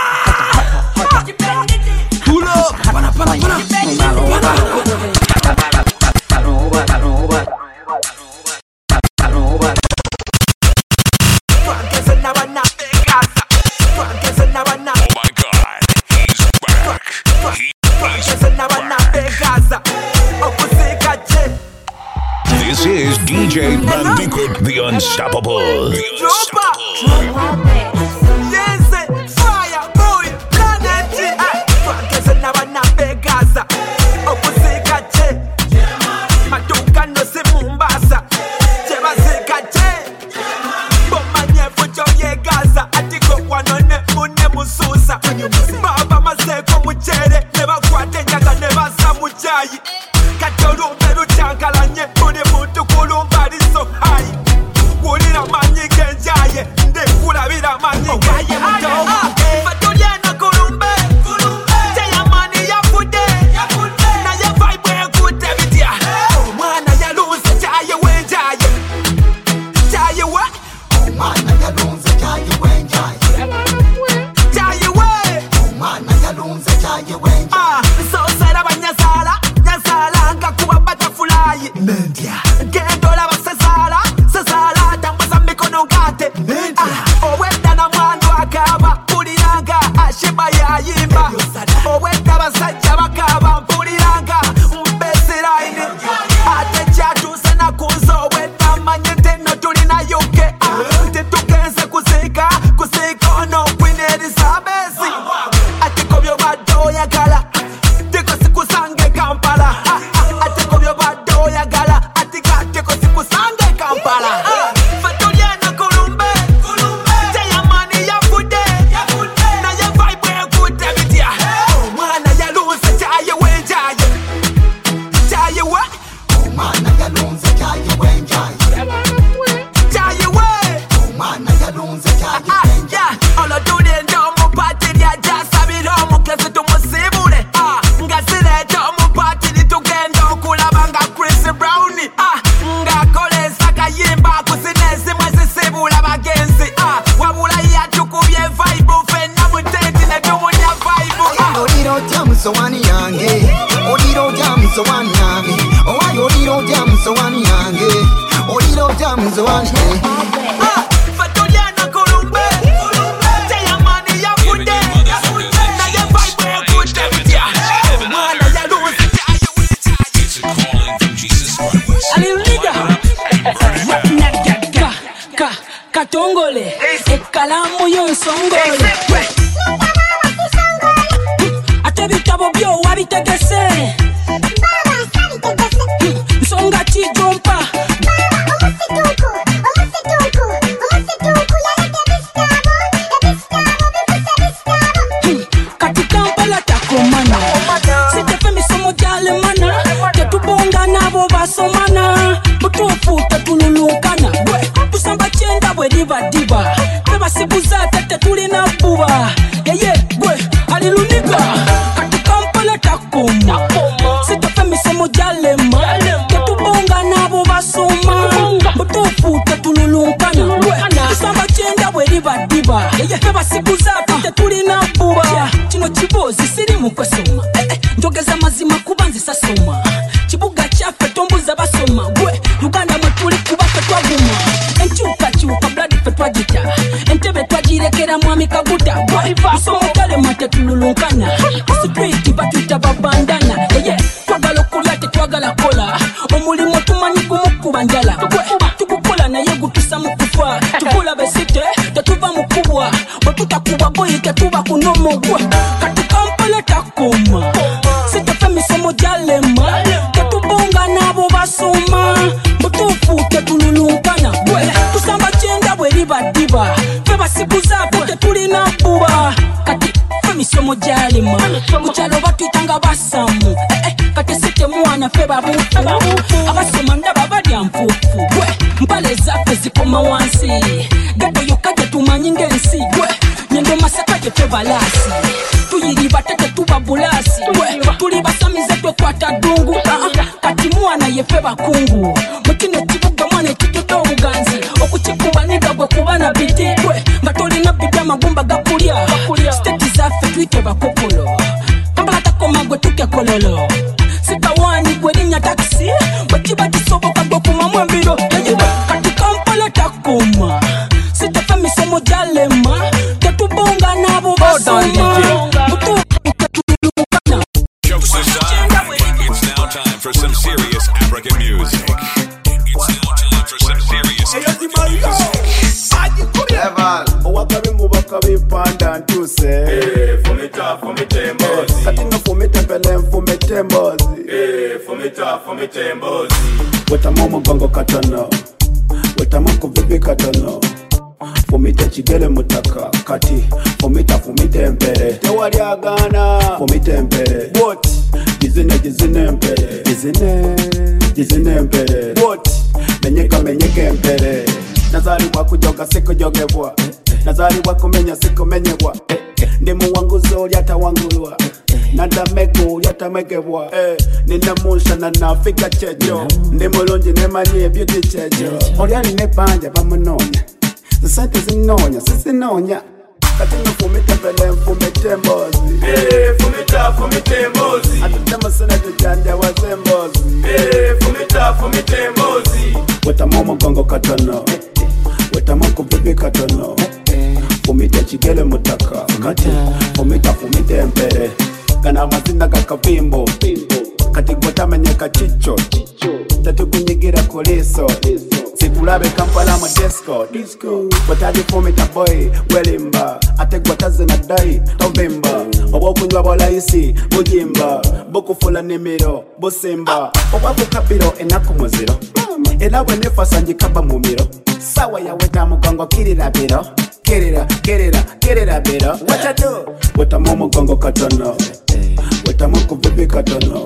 hot, pull up, para, para, para. This is D J Bandicoot, the Unstoppable. The Unstoppable. Yes, fire boy, planet. Twangeze n'abanabe Gaza, okuzika che. Maduka no se Mombasa, chebazika che. Bomanye fujo ye Gaza, atiko kwanone mune mususa. Baba maseko muchere, neba kwate nyaga neba sa muchayi. Katolu beru chankalanye, mune mutu kulumba riso hai. Wulira manyi genjaye, nde kula vira manyi genjaye mutogo. Fatulia na kulumbe, teya mani ya fude, na ya vibe ya kute vidia. Mwana ya lunze chaye wenjaye, chaye we. Mwana ya lunze chaye wenjaye, chaye we. Mwana ya lunze chaye wenjaye. So sera banyasala, nyasala nga kuba butterfly. Mendia, gendola basesala, sesala tambaza mikono ngate. Mendia, owenda na mwandu akaba, puliranga ashiba ya yimba. Owenda basajja bakaba, puliranga mbesiraini. Ate chatu sena kuzo, owenda manyete no tulina yuke. Tetukense kusika, kusika ono kwineri sabesi. Ate kobyo bado ya gala, teko sikusange Kampala. Ate kobyo bado ya gala, atika teko sikusange Kampala. Fatulia na kulumbe, teya mani ya fude, na ya vibe ya kute vidia. Mwana ya lunze chaye wenjaye, chaye we. Mwana ya lunze chaye wenjaye, chaye we. Mwana ya lunze chaye wenjaye. Olo tude ndo mupati ya jasa bilo mukezi tumusibule. Ngazire ndo mupati litugendo kulabanga Chris Brown. Ngakolesa kayimba kusinezi mwezisibula bagenzi. Wabula yatukubye vibe fena mutenti ne tumunya vibe. Oliro jam so wani yange, oliro jam so wani yange, oh I oliro jam so wani yange, oliro jam so wani yange. Fatulia na kulumbe, teya mani ya fude, na ya vibe ya kute vidia. Mwana ya lunze chaye Aliliga ka ka katongole ekalamu yonsongole ate bitabo byo wabitegese nsonga kijompa kati Kampala takomana sitefe misomo gyalemana tetubonga nabo basomana mutuufu tetululunkana tusamba kyenda bwe libadiba bebasibuza tete tulina buba yeye gwe alilunika kati Kampala takoma sitefe misomo gyalema tetubonga nabo basoma mutuufu tetululunkana tusamba kyenda bwe libadiba yeye bebasibuza tete tulina buba kino kibozi siri mu kwesoma njogeza mazima kuba nzisasoma kibuga kyaffe tombuza basoma gwe Uganda mwe tuli kuba ffe twaguma enkyukakyuka blood ffe twagita Mika Buddha, boy, so tell him at Tululunkana. It's a break, but with a bandana. Yeah, Twagalo Kulate, Twagala Kola. Omuli Motumani Kumukubanjala. Tukukola na Yegu to Samukufa. Tukula Besite, the Tuba Mukua. But Tutakuba boy, the Tuba Kunomo. Katukampala Takuma. Sit the family Somojalema. Katubonga Nabo Basuma. Mutufu, Tululunkana. Tusamba Chenda, where Riba Diva. Feba Sikuza, put the Tulina Buba. Kati, Femi Somojalema. Muchalo Batitanga Basamu. Kati Sete Muana Feba Bufu. Abasomanda Babadi Amfufu. Mpale zake zikoma wansi. Gato yokaje tumanyinge nsi. Nyendo masakaje Feba lasi. Tuyiri batete tuba bulasi. Tuli basamize twe kwata dungu. Kati muana ye Feba kungu. Mutine tibuga mwane tituto uganzi. Okuchikuba niga gwe kubana biti. Nga tolina bidya magumba gakulya. Steti zaffe twite bakokolo. Kambala takoma gwe tuke kololo. Sitawani gwe linya taxi. Bachiba tisoboka gwe kumamu embiro. Kati Kampala takoma. Sitafemi somo jalema. Tetubonga nabo basoma. Jokes aside, it's now time for some serious African music. It's now time for some serious African music. Owakabimu bakabipanda ntuse Eh, fumita, fumite mbozi Katina fumite pele mfumite mbozi Eh, fumita, fumite mbozi Wetamo mgongo katono Wetamo kuvipi katono Fumite chigele mutaka Kati fumita fumite mpere Tewari agana Fumite mpere What? Jizine jizine mpere Jizine Jizine mpere What? Menyeka menyeke mpere Nazari wakujoga siku jogebwa Nazari wakumenya siku menyebwa Ndimu wangu zori yata wangulwa Nanda mego yata megebwa Nina musha na nafika chejo Ndimu lonji nemanye beauty chejo Oriani nepanja pamunonya Zisante zinonya sisinonya Katina fumita pele mfumite mbozi Eh, fumita, fumite mbozi Atutema sana tujanja waze mbozi Eh, fumita, fumite mbozi Wetamo mgongo katono Wetamo kubibi katono Fumite chigele mutaka Kati fumita fumite mpere Gana mazina kakavimbo Kati gwata menyeka chicho Tatu kunyigira kuliso Sikulabe Kampala mu disco Gwataji fumita boy Welimba Ate gwatazi na dai Tovimba Obo kunywa bolaisi Bujimba Buku fula nimiro Busimba Obabu kabiro enaku muziro Elawe nefasa njikaba mumiro Sawa ya weta mugongo kirira biro Kirira, kirira, kirira biro What you do? Weta momo gongo katono Weta moko bibi katono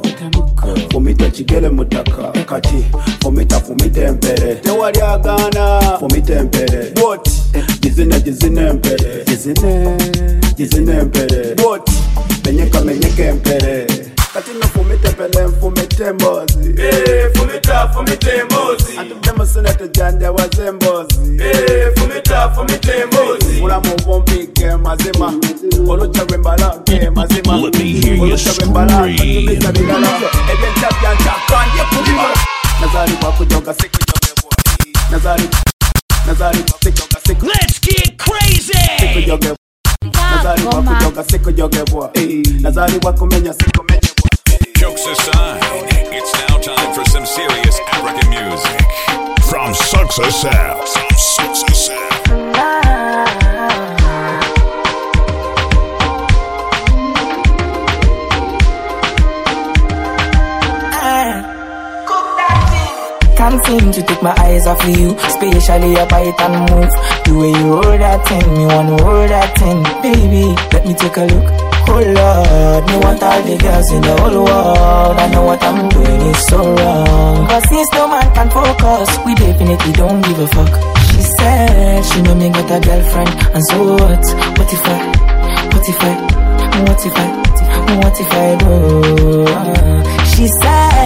Fumita chigele mutaka Kati Fumita fumite mpere Tewari agana Fumite mpere What? Jizine jizine mpere Jizine Jizine mpere What? Menyeka menyeke mpere Katina fumite pele mfumite mbozi Eh, fumita, fumite mbozi Atutema sana tujanja waze mbozi Eh, fumita, fumite mbozi Mula mumbumpike mazima Olucha wembala ke mazima Let me hear you scream. Nazari wakujoga siku jogebwa Nazari Nazari wakujoga siku Let's get crazy. Siku jogebwa Nazari wakujoga siku jogebwa Nazari wakumenya siku menyebwa Jokes aside, it's now time for some serious African music. From Success Sound. From Success Sound. Can't seem to take my eyes off of you, especially your bite and move. The way you hold that thing, me wanna hold that thing. Baby, let me take a look. Oh Lord, me want all the girls in the whole world. I know what I'm doing is so wrong, but since no man can focus, we definitely don't give a fuck. She said she know me got a girlfriend, and so what? What if I, what if I, what if I, what if I do? She said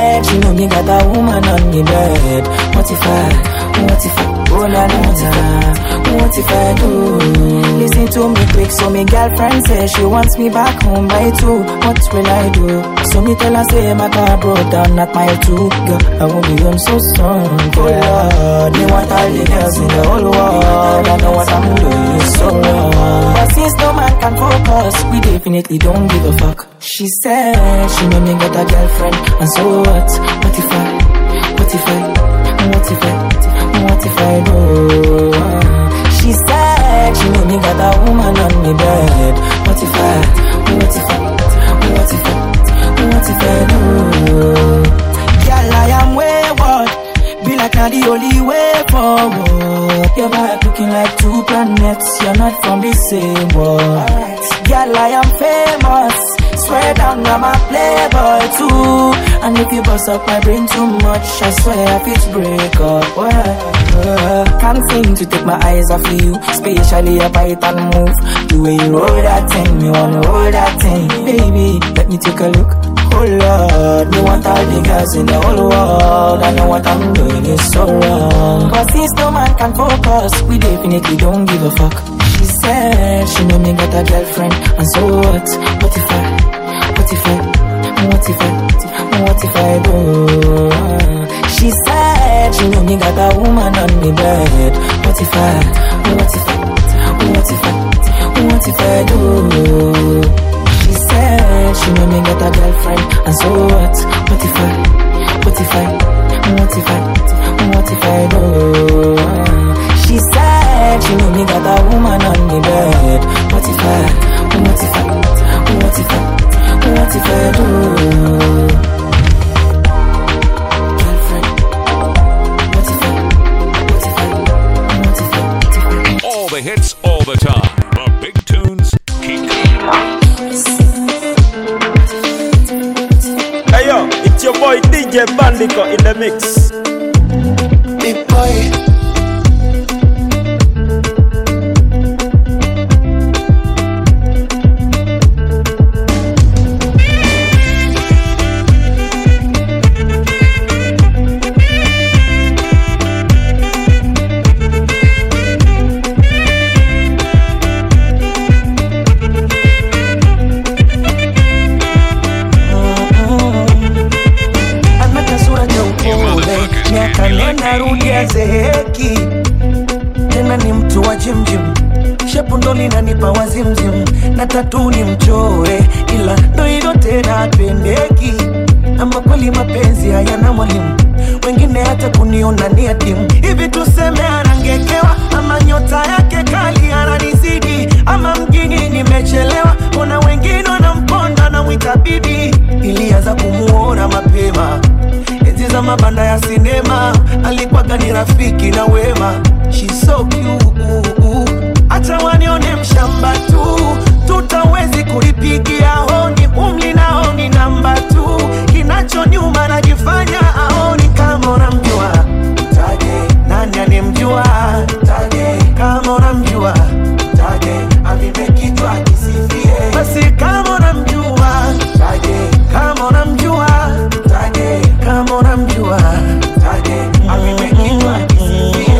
said she know me got a woman on me bed. What if I, what if I, oh la la la, what if I do? Listen to me quick, so me girlfriend says she wants me back home by two. What will I do? So me tell her say my car broke down at mile two. Girl, I won't be home so soon. Oh Lord, me want all the girls in the whole world. I know what I'm doing so wrong. But since no man can focus, we definitely don't give a fuck. She said she know me got a girlfriend, and so what? What if I, what if I, what if I, what if I do? She said she know me got a woman on me bed. What if I, what if I, what if I, what if I do? Girl, I am wayward, be like not the only way forward. Your vibe looking like two planets, you're not from the same world. Girl, I am famous, swear down I'm a playboy too. And if you bust up my brain too much, I swear if it's break up. uh, Can't seem to take my eyes off you, especially a bite and move. The way you roll that thing, me wanna roll that thing. Baby, let me take a look. Oh Lord, me want all the girls in the whole world. I know what I'm doing is so wrong. But since no man can focus, we definitely don't give a fuck. She said she know me got a girlfriend, and so what? What if I, what if I, what if I, what if I do? She said she know me got a woman on me bed. What if I, what if I, what if I, what if I do? She said she know me got a girlfriend, and so what? What if I, what if I, what if I, what if I do? She said she know me got a woman on me bed. What if I, what if I, what if I, what if I do? Girlfriend, what if I, what if I, what if I, what if I? All the hits, all the time. The big tunes keep coming. Hey yo, it's your boy D J Bandico in the mix. Big boy. Zeheki tena ni mtu wa jimjim, shepu ndo linanipa wazimzim, na tatu ni mchore, ila ndo hilo tena apendeki. Ama kweli mapenzi hayana mwalimu, wengine hata kuniona ni adimu. Hivi tuseme anangekewa, ama nyota yake kali ananizidi, ama mjini nimechelewa, ona wengine wanamponda na mwita bibi. Ilianza kumuona mapema enzi za mabanda ya sinema, alikuwaga ni rafiki na wema. She's so cute, acha wanione mshamba tu, tutawezi kulipigia honi, umli na honi namba tu. Kinacho nyuma najifanya aoni, kama unamjua taje, nani anemjua taje, kama unamjua taje, amebekitwa kisifie. Basi kama unamjua taje, kama unamjua taje, kama unamjua taje, amebekitwa kisifie.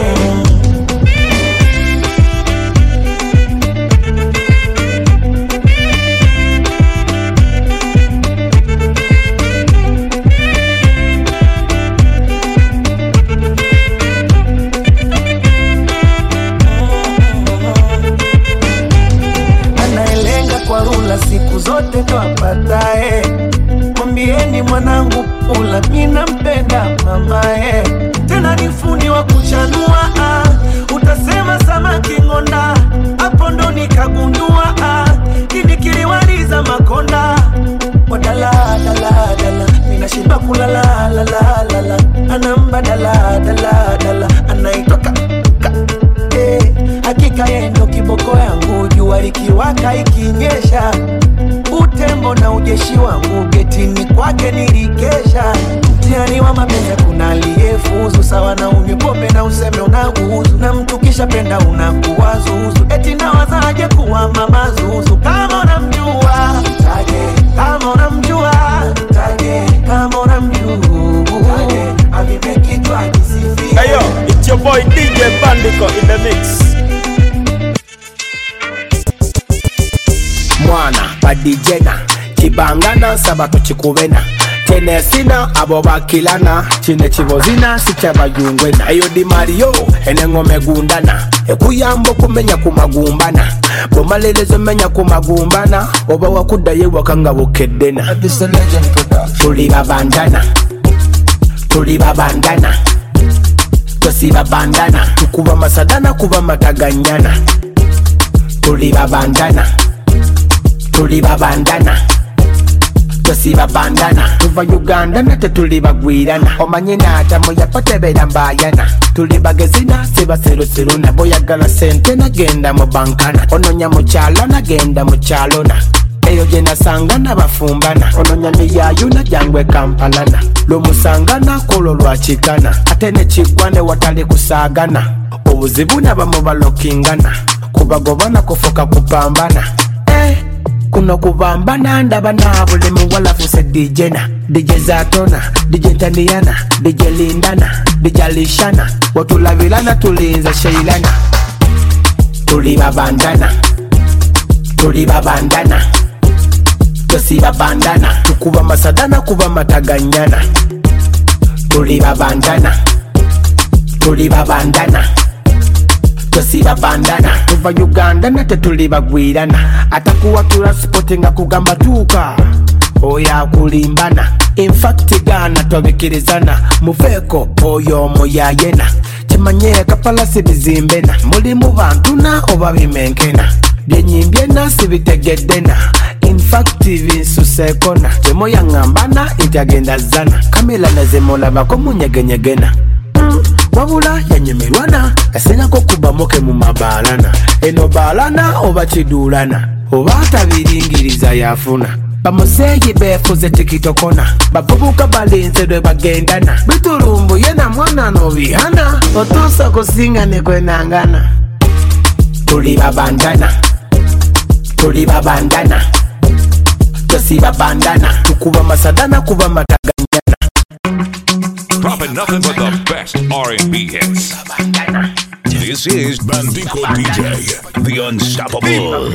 Siku zote ndo apatae, mwambieni mwanangu ula mina mpenda mamae. Tena ni fundi wa kuchanua, ah, utasema samaki ngonda, hapo ndo nikagundua, ah, kini kiliwaliza makonda. Wadala dala dala, mina shiba kulala la la la la, anamba dala dala dala, anaitoka ka, eh, hakika yendo kiboko yangu, jua likiwaka ikinyesha, utembo na ujeshi wangu getini kwake nilikesha. Mtihani wa mapenzi kuna aliyefuzu, sawa na unywe pombe na useme unauzu, na mtu kisha penda unakuwa zuzu, eti nawazaje kuwa mama zuzu. Kama unamjua taje, kama unamjua taje, kama unamjua badijena kibangana sabato kikubena tenesina abo bakilana kine kibozina sikyabayungwena eyo di Mario enengome gundana ekuyambo kumenya kumagumbana bomalelezo menya kumagumbana oba wakuddaye wakanga bukeddena tuli babandana tuli babandana tosiba bandana tukuba masadana kuba mataganyana tuli babandana tuli babandana tosiba bandana tuva Uganda nate tuli bagwirana omanye natamu yapatebera mbayana tuli bagezina siba serusiruna boyagala sente nagenda mu bankana ononya mu kyalo nagenda mu kyalona eyo gye nasangana bafumbana ononya miyayuna jangwe kampalana lomusangana kolo lwakikana ate nekigwane watali kusaagana obuzibu nabamu balokingana kubagobana kufoka kupambana eh. Kuno kubambana ndaba na buli muwala fuse D J na D J Zatona, D J Taniana, D J Lindana, D J Lishana watulavilana tulinza sheilana tuli babandana tuli babandana tosi babandana tukuba masadana kuba mataganyana tuli babandana tuli babandana tosiba bandana tuva Uganda nate tuli bagwirana atakuwa tula sportinga kugamba tuka oya kulimbana in fact gana tobikirizana muveko oyo moyayena kimanye kapala sibizimbena muli mu bantu na oba bimenkena byenyimbyena sibitegeddena in fact binsusekona temoya ngambana ityagenda zana kamela nazemola bako munyegenyegena wabula yanyemerwana asenyako kubamoke mu mabalana eno balana oba kidulana oba tabiringiriza yafuna bamuseyi befuze tikitokona bavubuka balinze lwe bagendana bitulumbu yena mwana nobihana otuusa kusinga nekwenangana tuli babandana tuli babandana tosiba bandana tukuba masadana kuba mataganyana dropping nothing but the best R and B hits. This is Bandico D J, the unstoppable.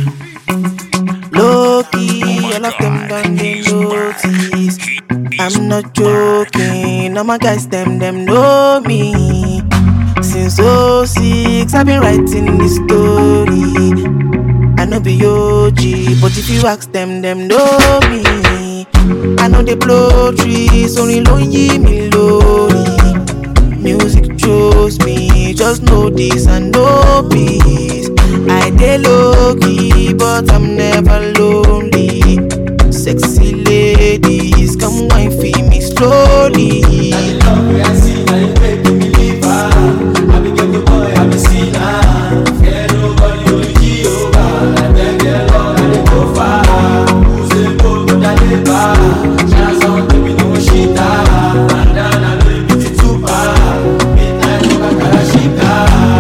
Low-key, all of them done they notice. I'm not joking, all my guys, them, them know me. Since oh six, I've been writing this story. I know be O G, but if you ask them, them know me. I know they blow trees, only lonely me lonely. Music chose me, just know this and know peace. I dey low key, but I'm never lonely. Sexy ladies, come wine for me slowly. I love you, I see, I make me believe. I be get the boy, I be seen. Get nobody, only Jehovah. I beg the Lord, I dey go far. Who's the boy, but I dey bar. Just on to me, no shit. And then I know you be too far. Midnight, you got Karashika.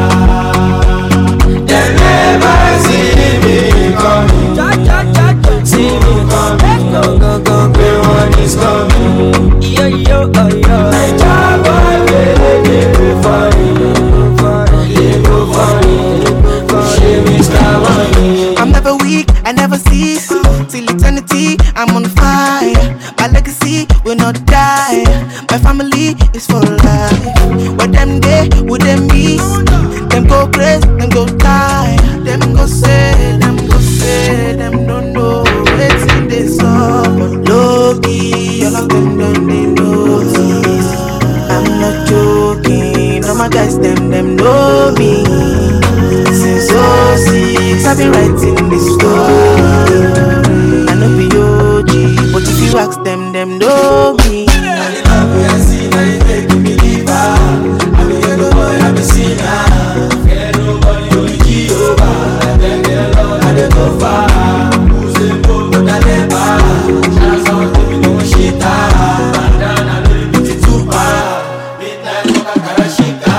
They never see me coming. See me coming. Go, go, go, go, one is coming. Yo, yo, oh, yo. I jump on the they go funny. They go funny. She Mister Money. I'm never weak, I never cease. Till eternity, I'm on fire. My legacy will not die. My family is for life. What them they, would them be? Them go crazy, them go die. Them go say, them go say, them don't know what's in this up. Low-key, all of them done they notice. I'm not joking, all my guys, them, them know me. Since oh six, I've been writing this story. I know be O G, but if you ask them, them know me. I love you, I see, now you make me believe. I be get the boy, I be seen. Get nobody, only Jehovah. I beg the Lord, I dey go far. Who's the boy, but I dey bar. Just on to me, no shit. And then I know you be too far. Midnight, you got Karashika.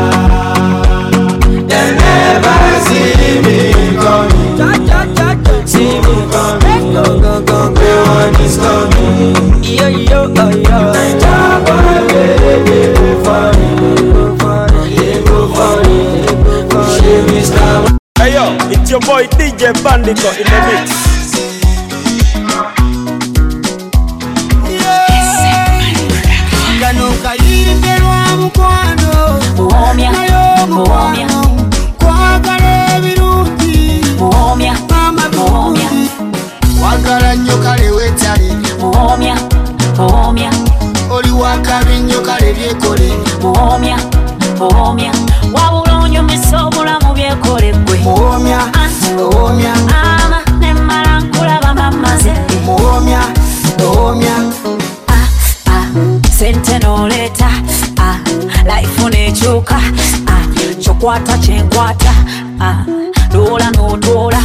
They never see me coming. See me coming. Go, go, go, go, one is coming. Yo, yo, oh, yo. I jump on the they go funny. They go funny. She Mister Hey yo, it's your boy D J Bandico in the mix. muwomya kwagala ebirungi muwomya muwomya wagala nnyo kale wetale muwomya muwomya oli wakabi nnyo kale byekole muwomya muwomya wabula onyumisa obulamu byekole gwe muwomya muwomya ama nemmala nkulaba mamaze muwomya muwomya sente noleeta life nekyuka kyokwata kyenkwata doola nodoola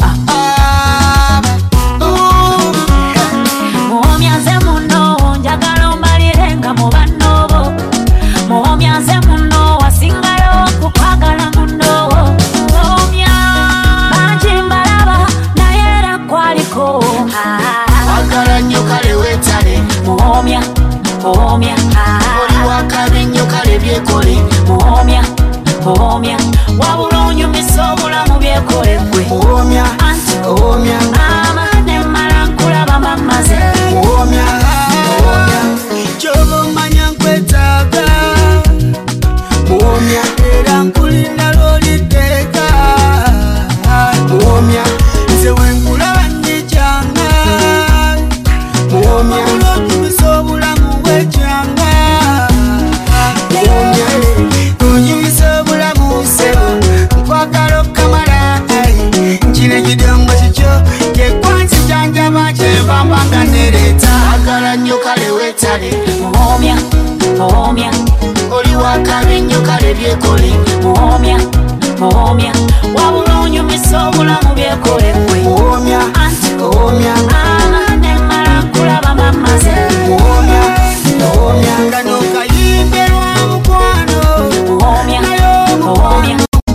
muwomya nze muno njagala ombalire nga mu bannobo muwomya nze muno wasingayo kukwagala muno muwomya bangi mbalaba naye era kwaliko wagala nnyo kale wetale muwomya muwomya oli wakabi nnyo kale byekole muwomya muwomya wabula onyumisa obulamu byekole gwe muwomya muwomya ama nemmala nkulaba mamaze muwomya muwomya kyoba omanya nkwetaaga muwomya era nkulinda lwoliteeka muwomya nze wenkulaba nnekyanga muwomya wabula onyumisa obulamu bwekyanga muwomya onyumisa obulamu sebo nkwagala okamala kino ekidongo kikyo kyekwansi kyanjaba kyembambanga nereeta wagala nnyo kale wetale muwomya muwomya oli wakabi nnyo kale byekole muwomya muwomya wabula onyumisa obulamu byekole gwe muwomya muwomya ama nemmala nkulaba mamaze muwomya muwomya kano kayimbe lwa mukwano muwomya muwomya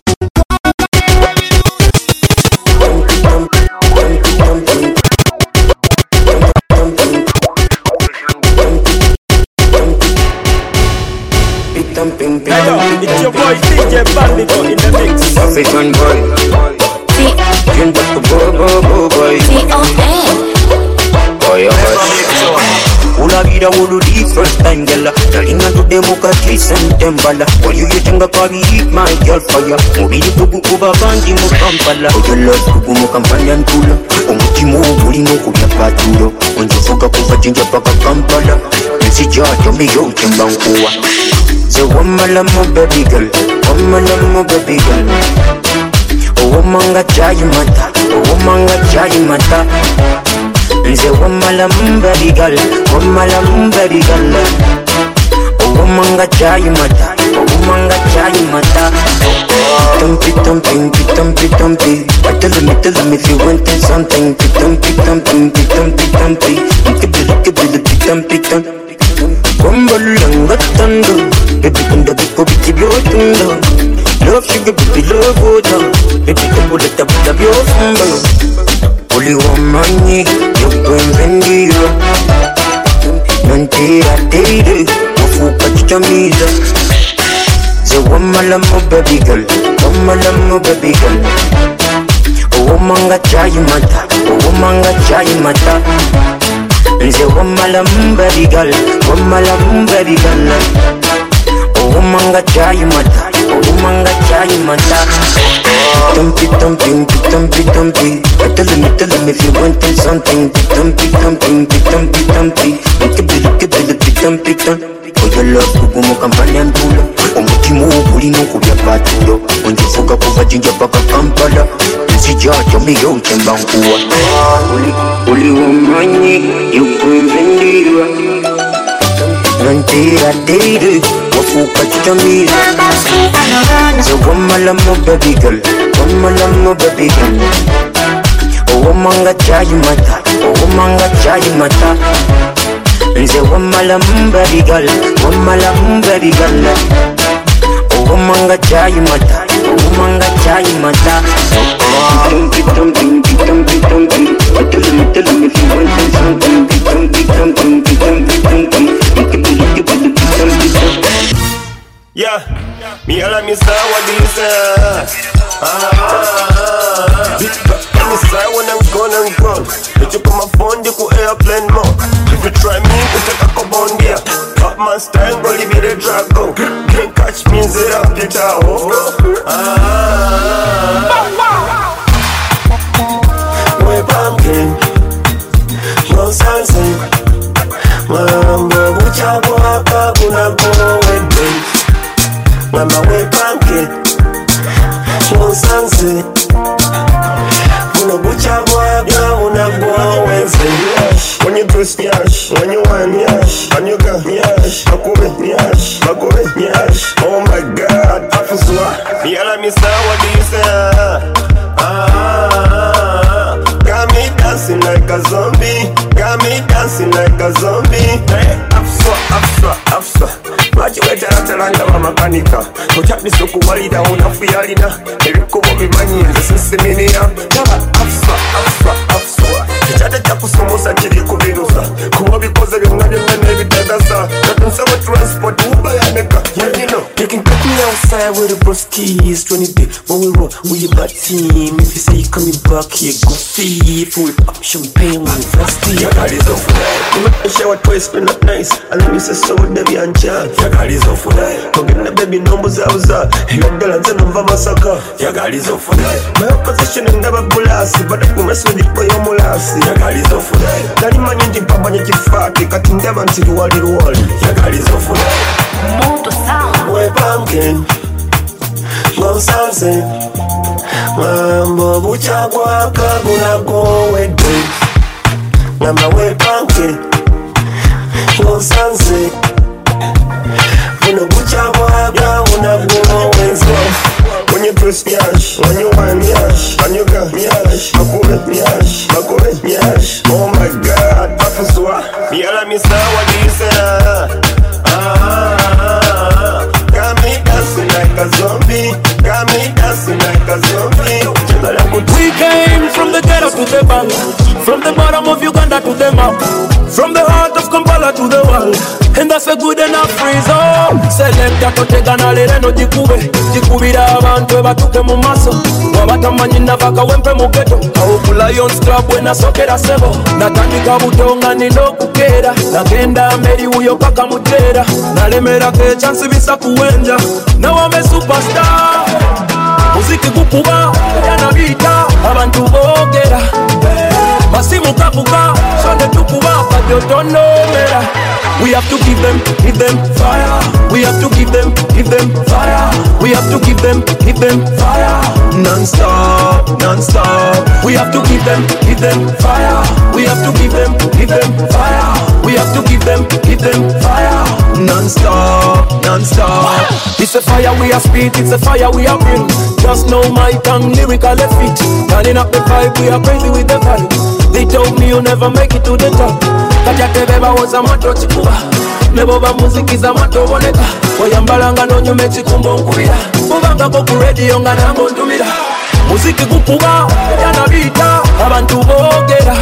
Hey yo, it's your boy D J Bandito in the mix. African boy, June the boy, boy, boy, boy. Boy, Ulagira wulu di first time gala Nalinga to demo ka twist and tembala While you yetanga kari hit my girl fire Mubili tugu kuba bandi mu kampala Oyo love kubu mu kampanya ntula Omutima obuli mu kubya patulo Onjifuka kuva jinja paka kampala Nsi jato miyo chemba nkuwa So wamala mo baby girl Wamala mo baby girl Oh manga chayi mata Oh manga chayi mata Nze wamala baby girl Wamala baby girl Oh manga chayi mata Oh manga chayi mata Tumpy tumpy tumpy tumpy Tell me tell me if you want something Tumpy tumpy tumpy tumpy Kibili kibili tumpy tumpy Kumbalanga tando Baby kunda biko biti biotundo Love sugar baby love water Baby kubu leta buta biofumba Uli wamani Yoko invendira Nantira teire Wafuka chichamiza Ze wamala mo baby girl Wamala mo baby girl Wamanga chayi mata Wamanga chayi mata Nze wamala baby girl Wamala baby girl Oh manga chayi mata Oh manga chayi mata Tumpy tumpy tumpy tumpy Tell me tell me if you want something Tumpy tumpy tumpy tumpy Kibili kibili tumpy tumpy Oh your love kubu mu kampanya ntula Omutima obuli mu kubya patulo Onjifuka kuva jinja paka kampala Nsi jato miyo chemba nkuwa Uli wamanyi yukwemvendira Nantira teire wafuka chichamiza So wamala mo baby girl Wamala mo baby girl Oh manga chayi mata Oh manga chayi mata Nze wamala baby girl Wamala baby girl Oh manga chayi mata Oh manga chayi mata Tumpy tumpy tumpy tumpy Tell me tell me if you want something Tumpy tumpy tumpy tumpy Kibili kibili tumpy tumpy Yeah, me all me say what this is. Ah, big back, me say when I'm gone and gone. But you put my phone, you could airplane more. If you try me, you take a cup on there. Pop my style, go leave me the drag go. Can't catch me, zit up the tower. Ah, we pumpkin, no sunset. Mambo buchago hapa kuna go wende. Mama we pumpkin, no sunset. Kuna buchago hapa kuna go wende. When you twist nyash, when you want nyash, when you got nyash, makube nyash, makube nyash. Oh my God, afuswa. Yala misa, what do you say? Ah, got me dancing like a zombie, got me dancing like a zombie. Hey, afuswa, afuswa, afuswa. Maji weta atalanga wa makanika. Kuchapni soku walida unafuyalina. Ebikubo bimanyi nze sisiminia. Yala afuswa, afuswa, afuswa. Kichata cha kusomosa chiri kubinusa. Kuwa bikoze byonna byonna nebitagasa. Katunsa wa transport uba yaneka. Yeah, you know. You can cut me outside with the broskies. twenty day when we roll, we a bad team. If you say you coming back here, go see. Full pop champagne when we rusty. Your God is off for that. You make me shower twice, spin up nice. And let me say so with Debbie and Chad. Your God is off for that. Forget the baby numbers I was at. You got the and number massacre. Your God is off for that. My opposition and never bullasi. But I can mess with it for your molasi. Your God is off for that. Daddy man in the papa and you fatty. Cutting them until you all the wall. Your God is off for that. Moto sound. We pumpkin. No sunset. Mambo buchago hapa kuna go wende. Mama we pumpkin. No sunset. Kuna buchago hapa kuna go wende. When you twist nyash, when you want nyash, when you got nyash, makube nyash, makube nyash. Oh my God, afuswa. Yala misa, what do you say? Ah, got me dancing like a zombie, got me dancing like a zombie. We came from the ghetto to the bank, from the bottom of Uganda to the map, from the heart of Kampala to the world. And that's a good enough reason. Selecta totegana lero jikube, jikubira abantu batuke mu maso. Wabatamanyi navaka wempe mu ghetto. Awo ku Lions Club when nasokera sebo. Natandika butonga nino kukera. Nagenda mberi uyo paka mutera. Nalemera ke chance bisa kuwenja. Now I'm a superstar. Muziki gukuba, yana bita, abantu bogera. Masimu kapuka, sonde tukuba, but you don't know me. We have to give them, give them fire. We have to give them, give them fire. We have to give them, give them fire. Non-stop, non-stop. We have to give them, give them fire. We have to give them, give them fire. We have to give them, give them fire. Non-stop, non-stop. It's a fire we are spit, it's a fire we are bring. Just know my tongue, lyrical fit. Turning up the vibe, we are crazy with the vibe. They told me you'll never make it to the top. Kajate beba was a mato chikuba. Neboba muziki za mato boneka. Oyambalanga no nyume chikumbo nkuira. Ubanga koku radio nga nambo ntumira. Muziki kukuba, yana bita, abantu bogera.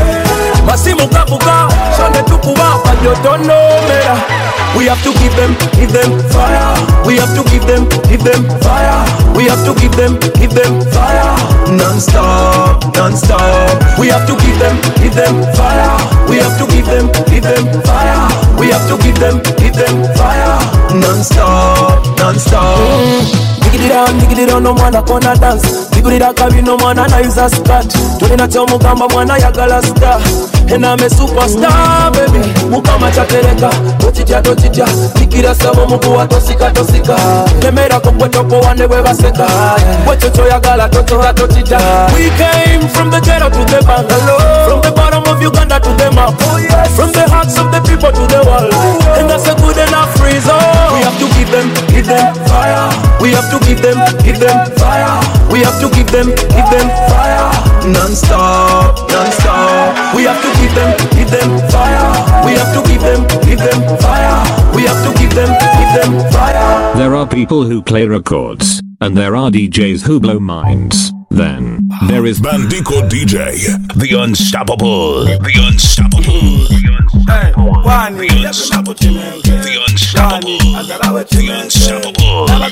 Masimu kapuka, sonde tukuba, but you don't know me. We have to give them, give them fire. We have to give them, give them fire. We have to give them, give them fire. Non-stop, non-stop. We have to give them, give them fire. We have to give them, give them fire. We have to give them, give them fire. Non-stop, non-stop. Mm. Diggy it down, diggy it down, no man a gonna dance. Diggy it down, kabi no man a use a skirt. Tulina chomu kamba mwana yagala star. And I'm a superstar, baby. Mukama chatereka, tochicha tochicha. Nikira sabo mukuwa tosika tosika. Nemera kokwe topo wane weba seka. Wechocho yagala tochicha tochicha. We came from the ghetto to the bungalow, from the bottom of Uganda to the map, from the hearts of the people to the world. And that's a good enough reason. We have to give them, give them fire. We have to give them, give them fire. We have to give them, give them fire. Non-stop, non-stop. We have to give them, give them fire. We have to give them, give them fire. We have to give them, give them fire. There are people who play records, and there are D Js who blow minds. Then there is Bandico D J, the unstoppable, the unstoppable, Hey, one, the unstoppable, the unstoppable, the unstoppable.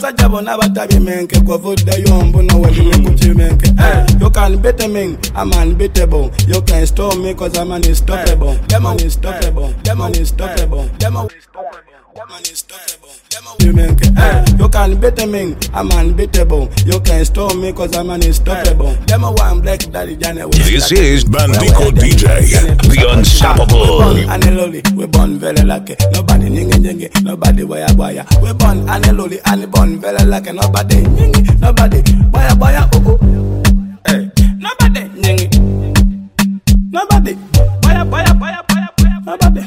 abasajja bonna batabimenke kwavudde yombu nowelime kukimenke. You can beat me, I'm unbeatable. You can stop me cause I'm unstoppable. Them unstoppable, them unstoppable, them unstoppable. You can beat me, I'm unbeatable. You can stop me cause I'm unstoppable. Them a one black daddy Johnny. This is Bandico D J, the unstoppable. And lolly, we born very lucky. Nobody ningy ningy, nobody wire wire. We born and lolly and born very lucky. Nobody ningy, nobody wire wire. Oh oh, hey, nobody ningy, nobody wire wire wire wire. Nobody.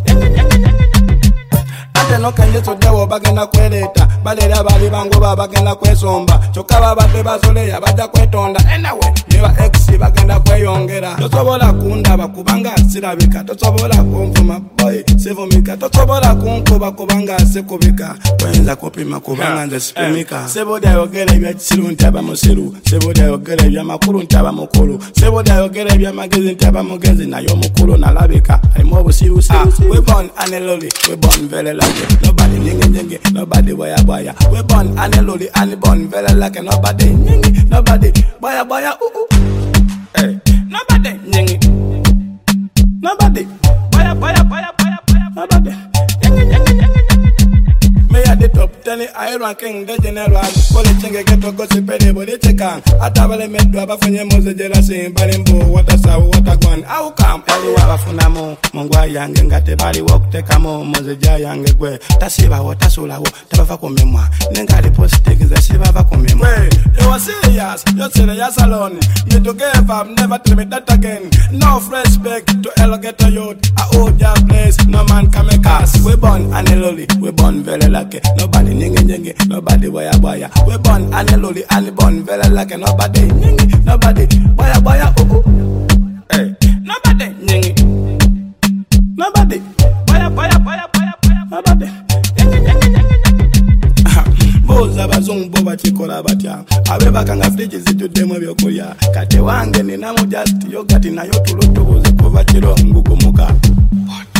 No kanje sodewo bagenda kwereta balera bali bango babagenda kwesomba kyokka babadde basoleya bajja kwetonda enawe niba ex bagenda kweyongera tosobola kundaba kubanga sirabika tosobola kunfuma boy sivumika tosobola kunkuba kubanga sikubika kwenza kupima kubanga nze sipimika seboda yogera ebyakisiru ntaba musiru seboda yogera ebyamakulu ntaba mukulu seboda yogera ebyamagezi ntaba mugezi nayo mukulu nalabika alimu obusiru siru. We born and lolly, we born very lucky. Nobody nyingi nyingi, nobody waya waya. We born and lolly and born very lucky. Nobody nyingi, nobody waya waya. Ooh ooh. Hey, nobody nyingi, nobody waya waya waya waya waya. Nobody nyingi nyingi nyingi. Me at the top, tell the Iron King, the general. Call it chinge get to gossip, but it's a can. Atabale me do abafunye moze jealousy, barimbo. What a saw, what a gun. How come? Elu abafunamo, mongwa yange ngate bali walk take a mo moze yange gwe. Tasiba what a sola wo, tabafa ko memwa. Nenga the post take the siba va ko memwa. You were serious, you're serious alone. You to give up, never to me that again. No respect to alligator youth. I owe your place, no man can make us. We born and lolly, we born very lucky. Nobody nyingi nyingi, nobody waya waya. We born and lolly and born very lucky. Nobody nyingi, nobody waya waya. Ooh ooh. Hey, nobody nyingi, nobody waya waya waya waya waya. Nobody nyingi nyingi nyingi nyingi. Boza bazungu boba chikola batya. Abe bakanga fridge zitudemo byokulya. Kate wange ninamu just yogurt nayo tulutubuze kuva kiro ngugumuka. What?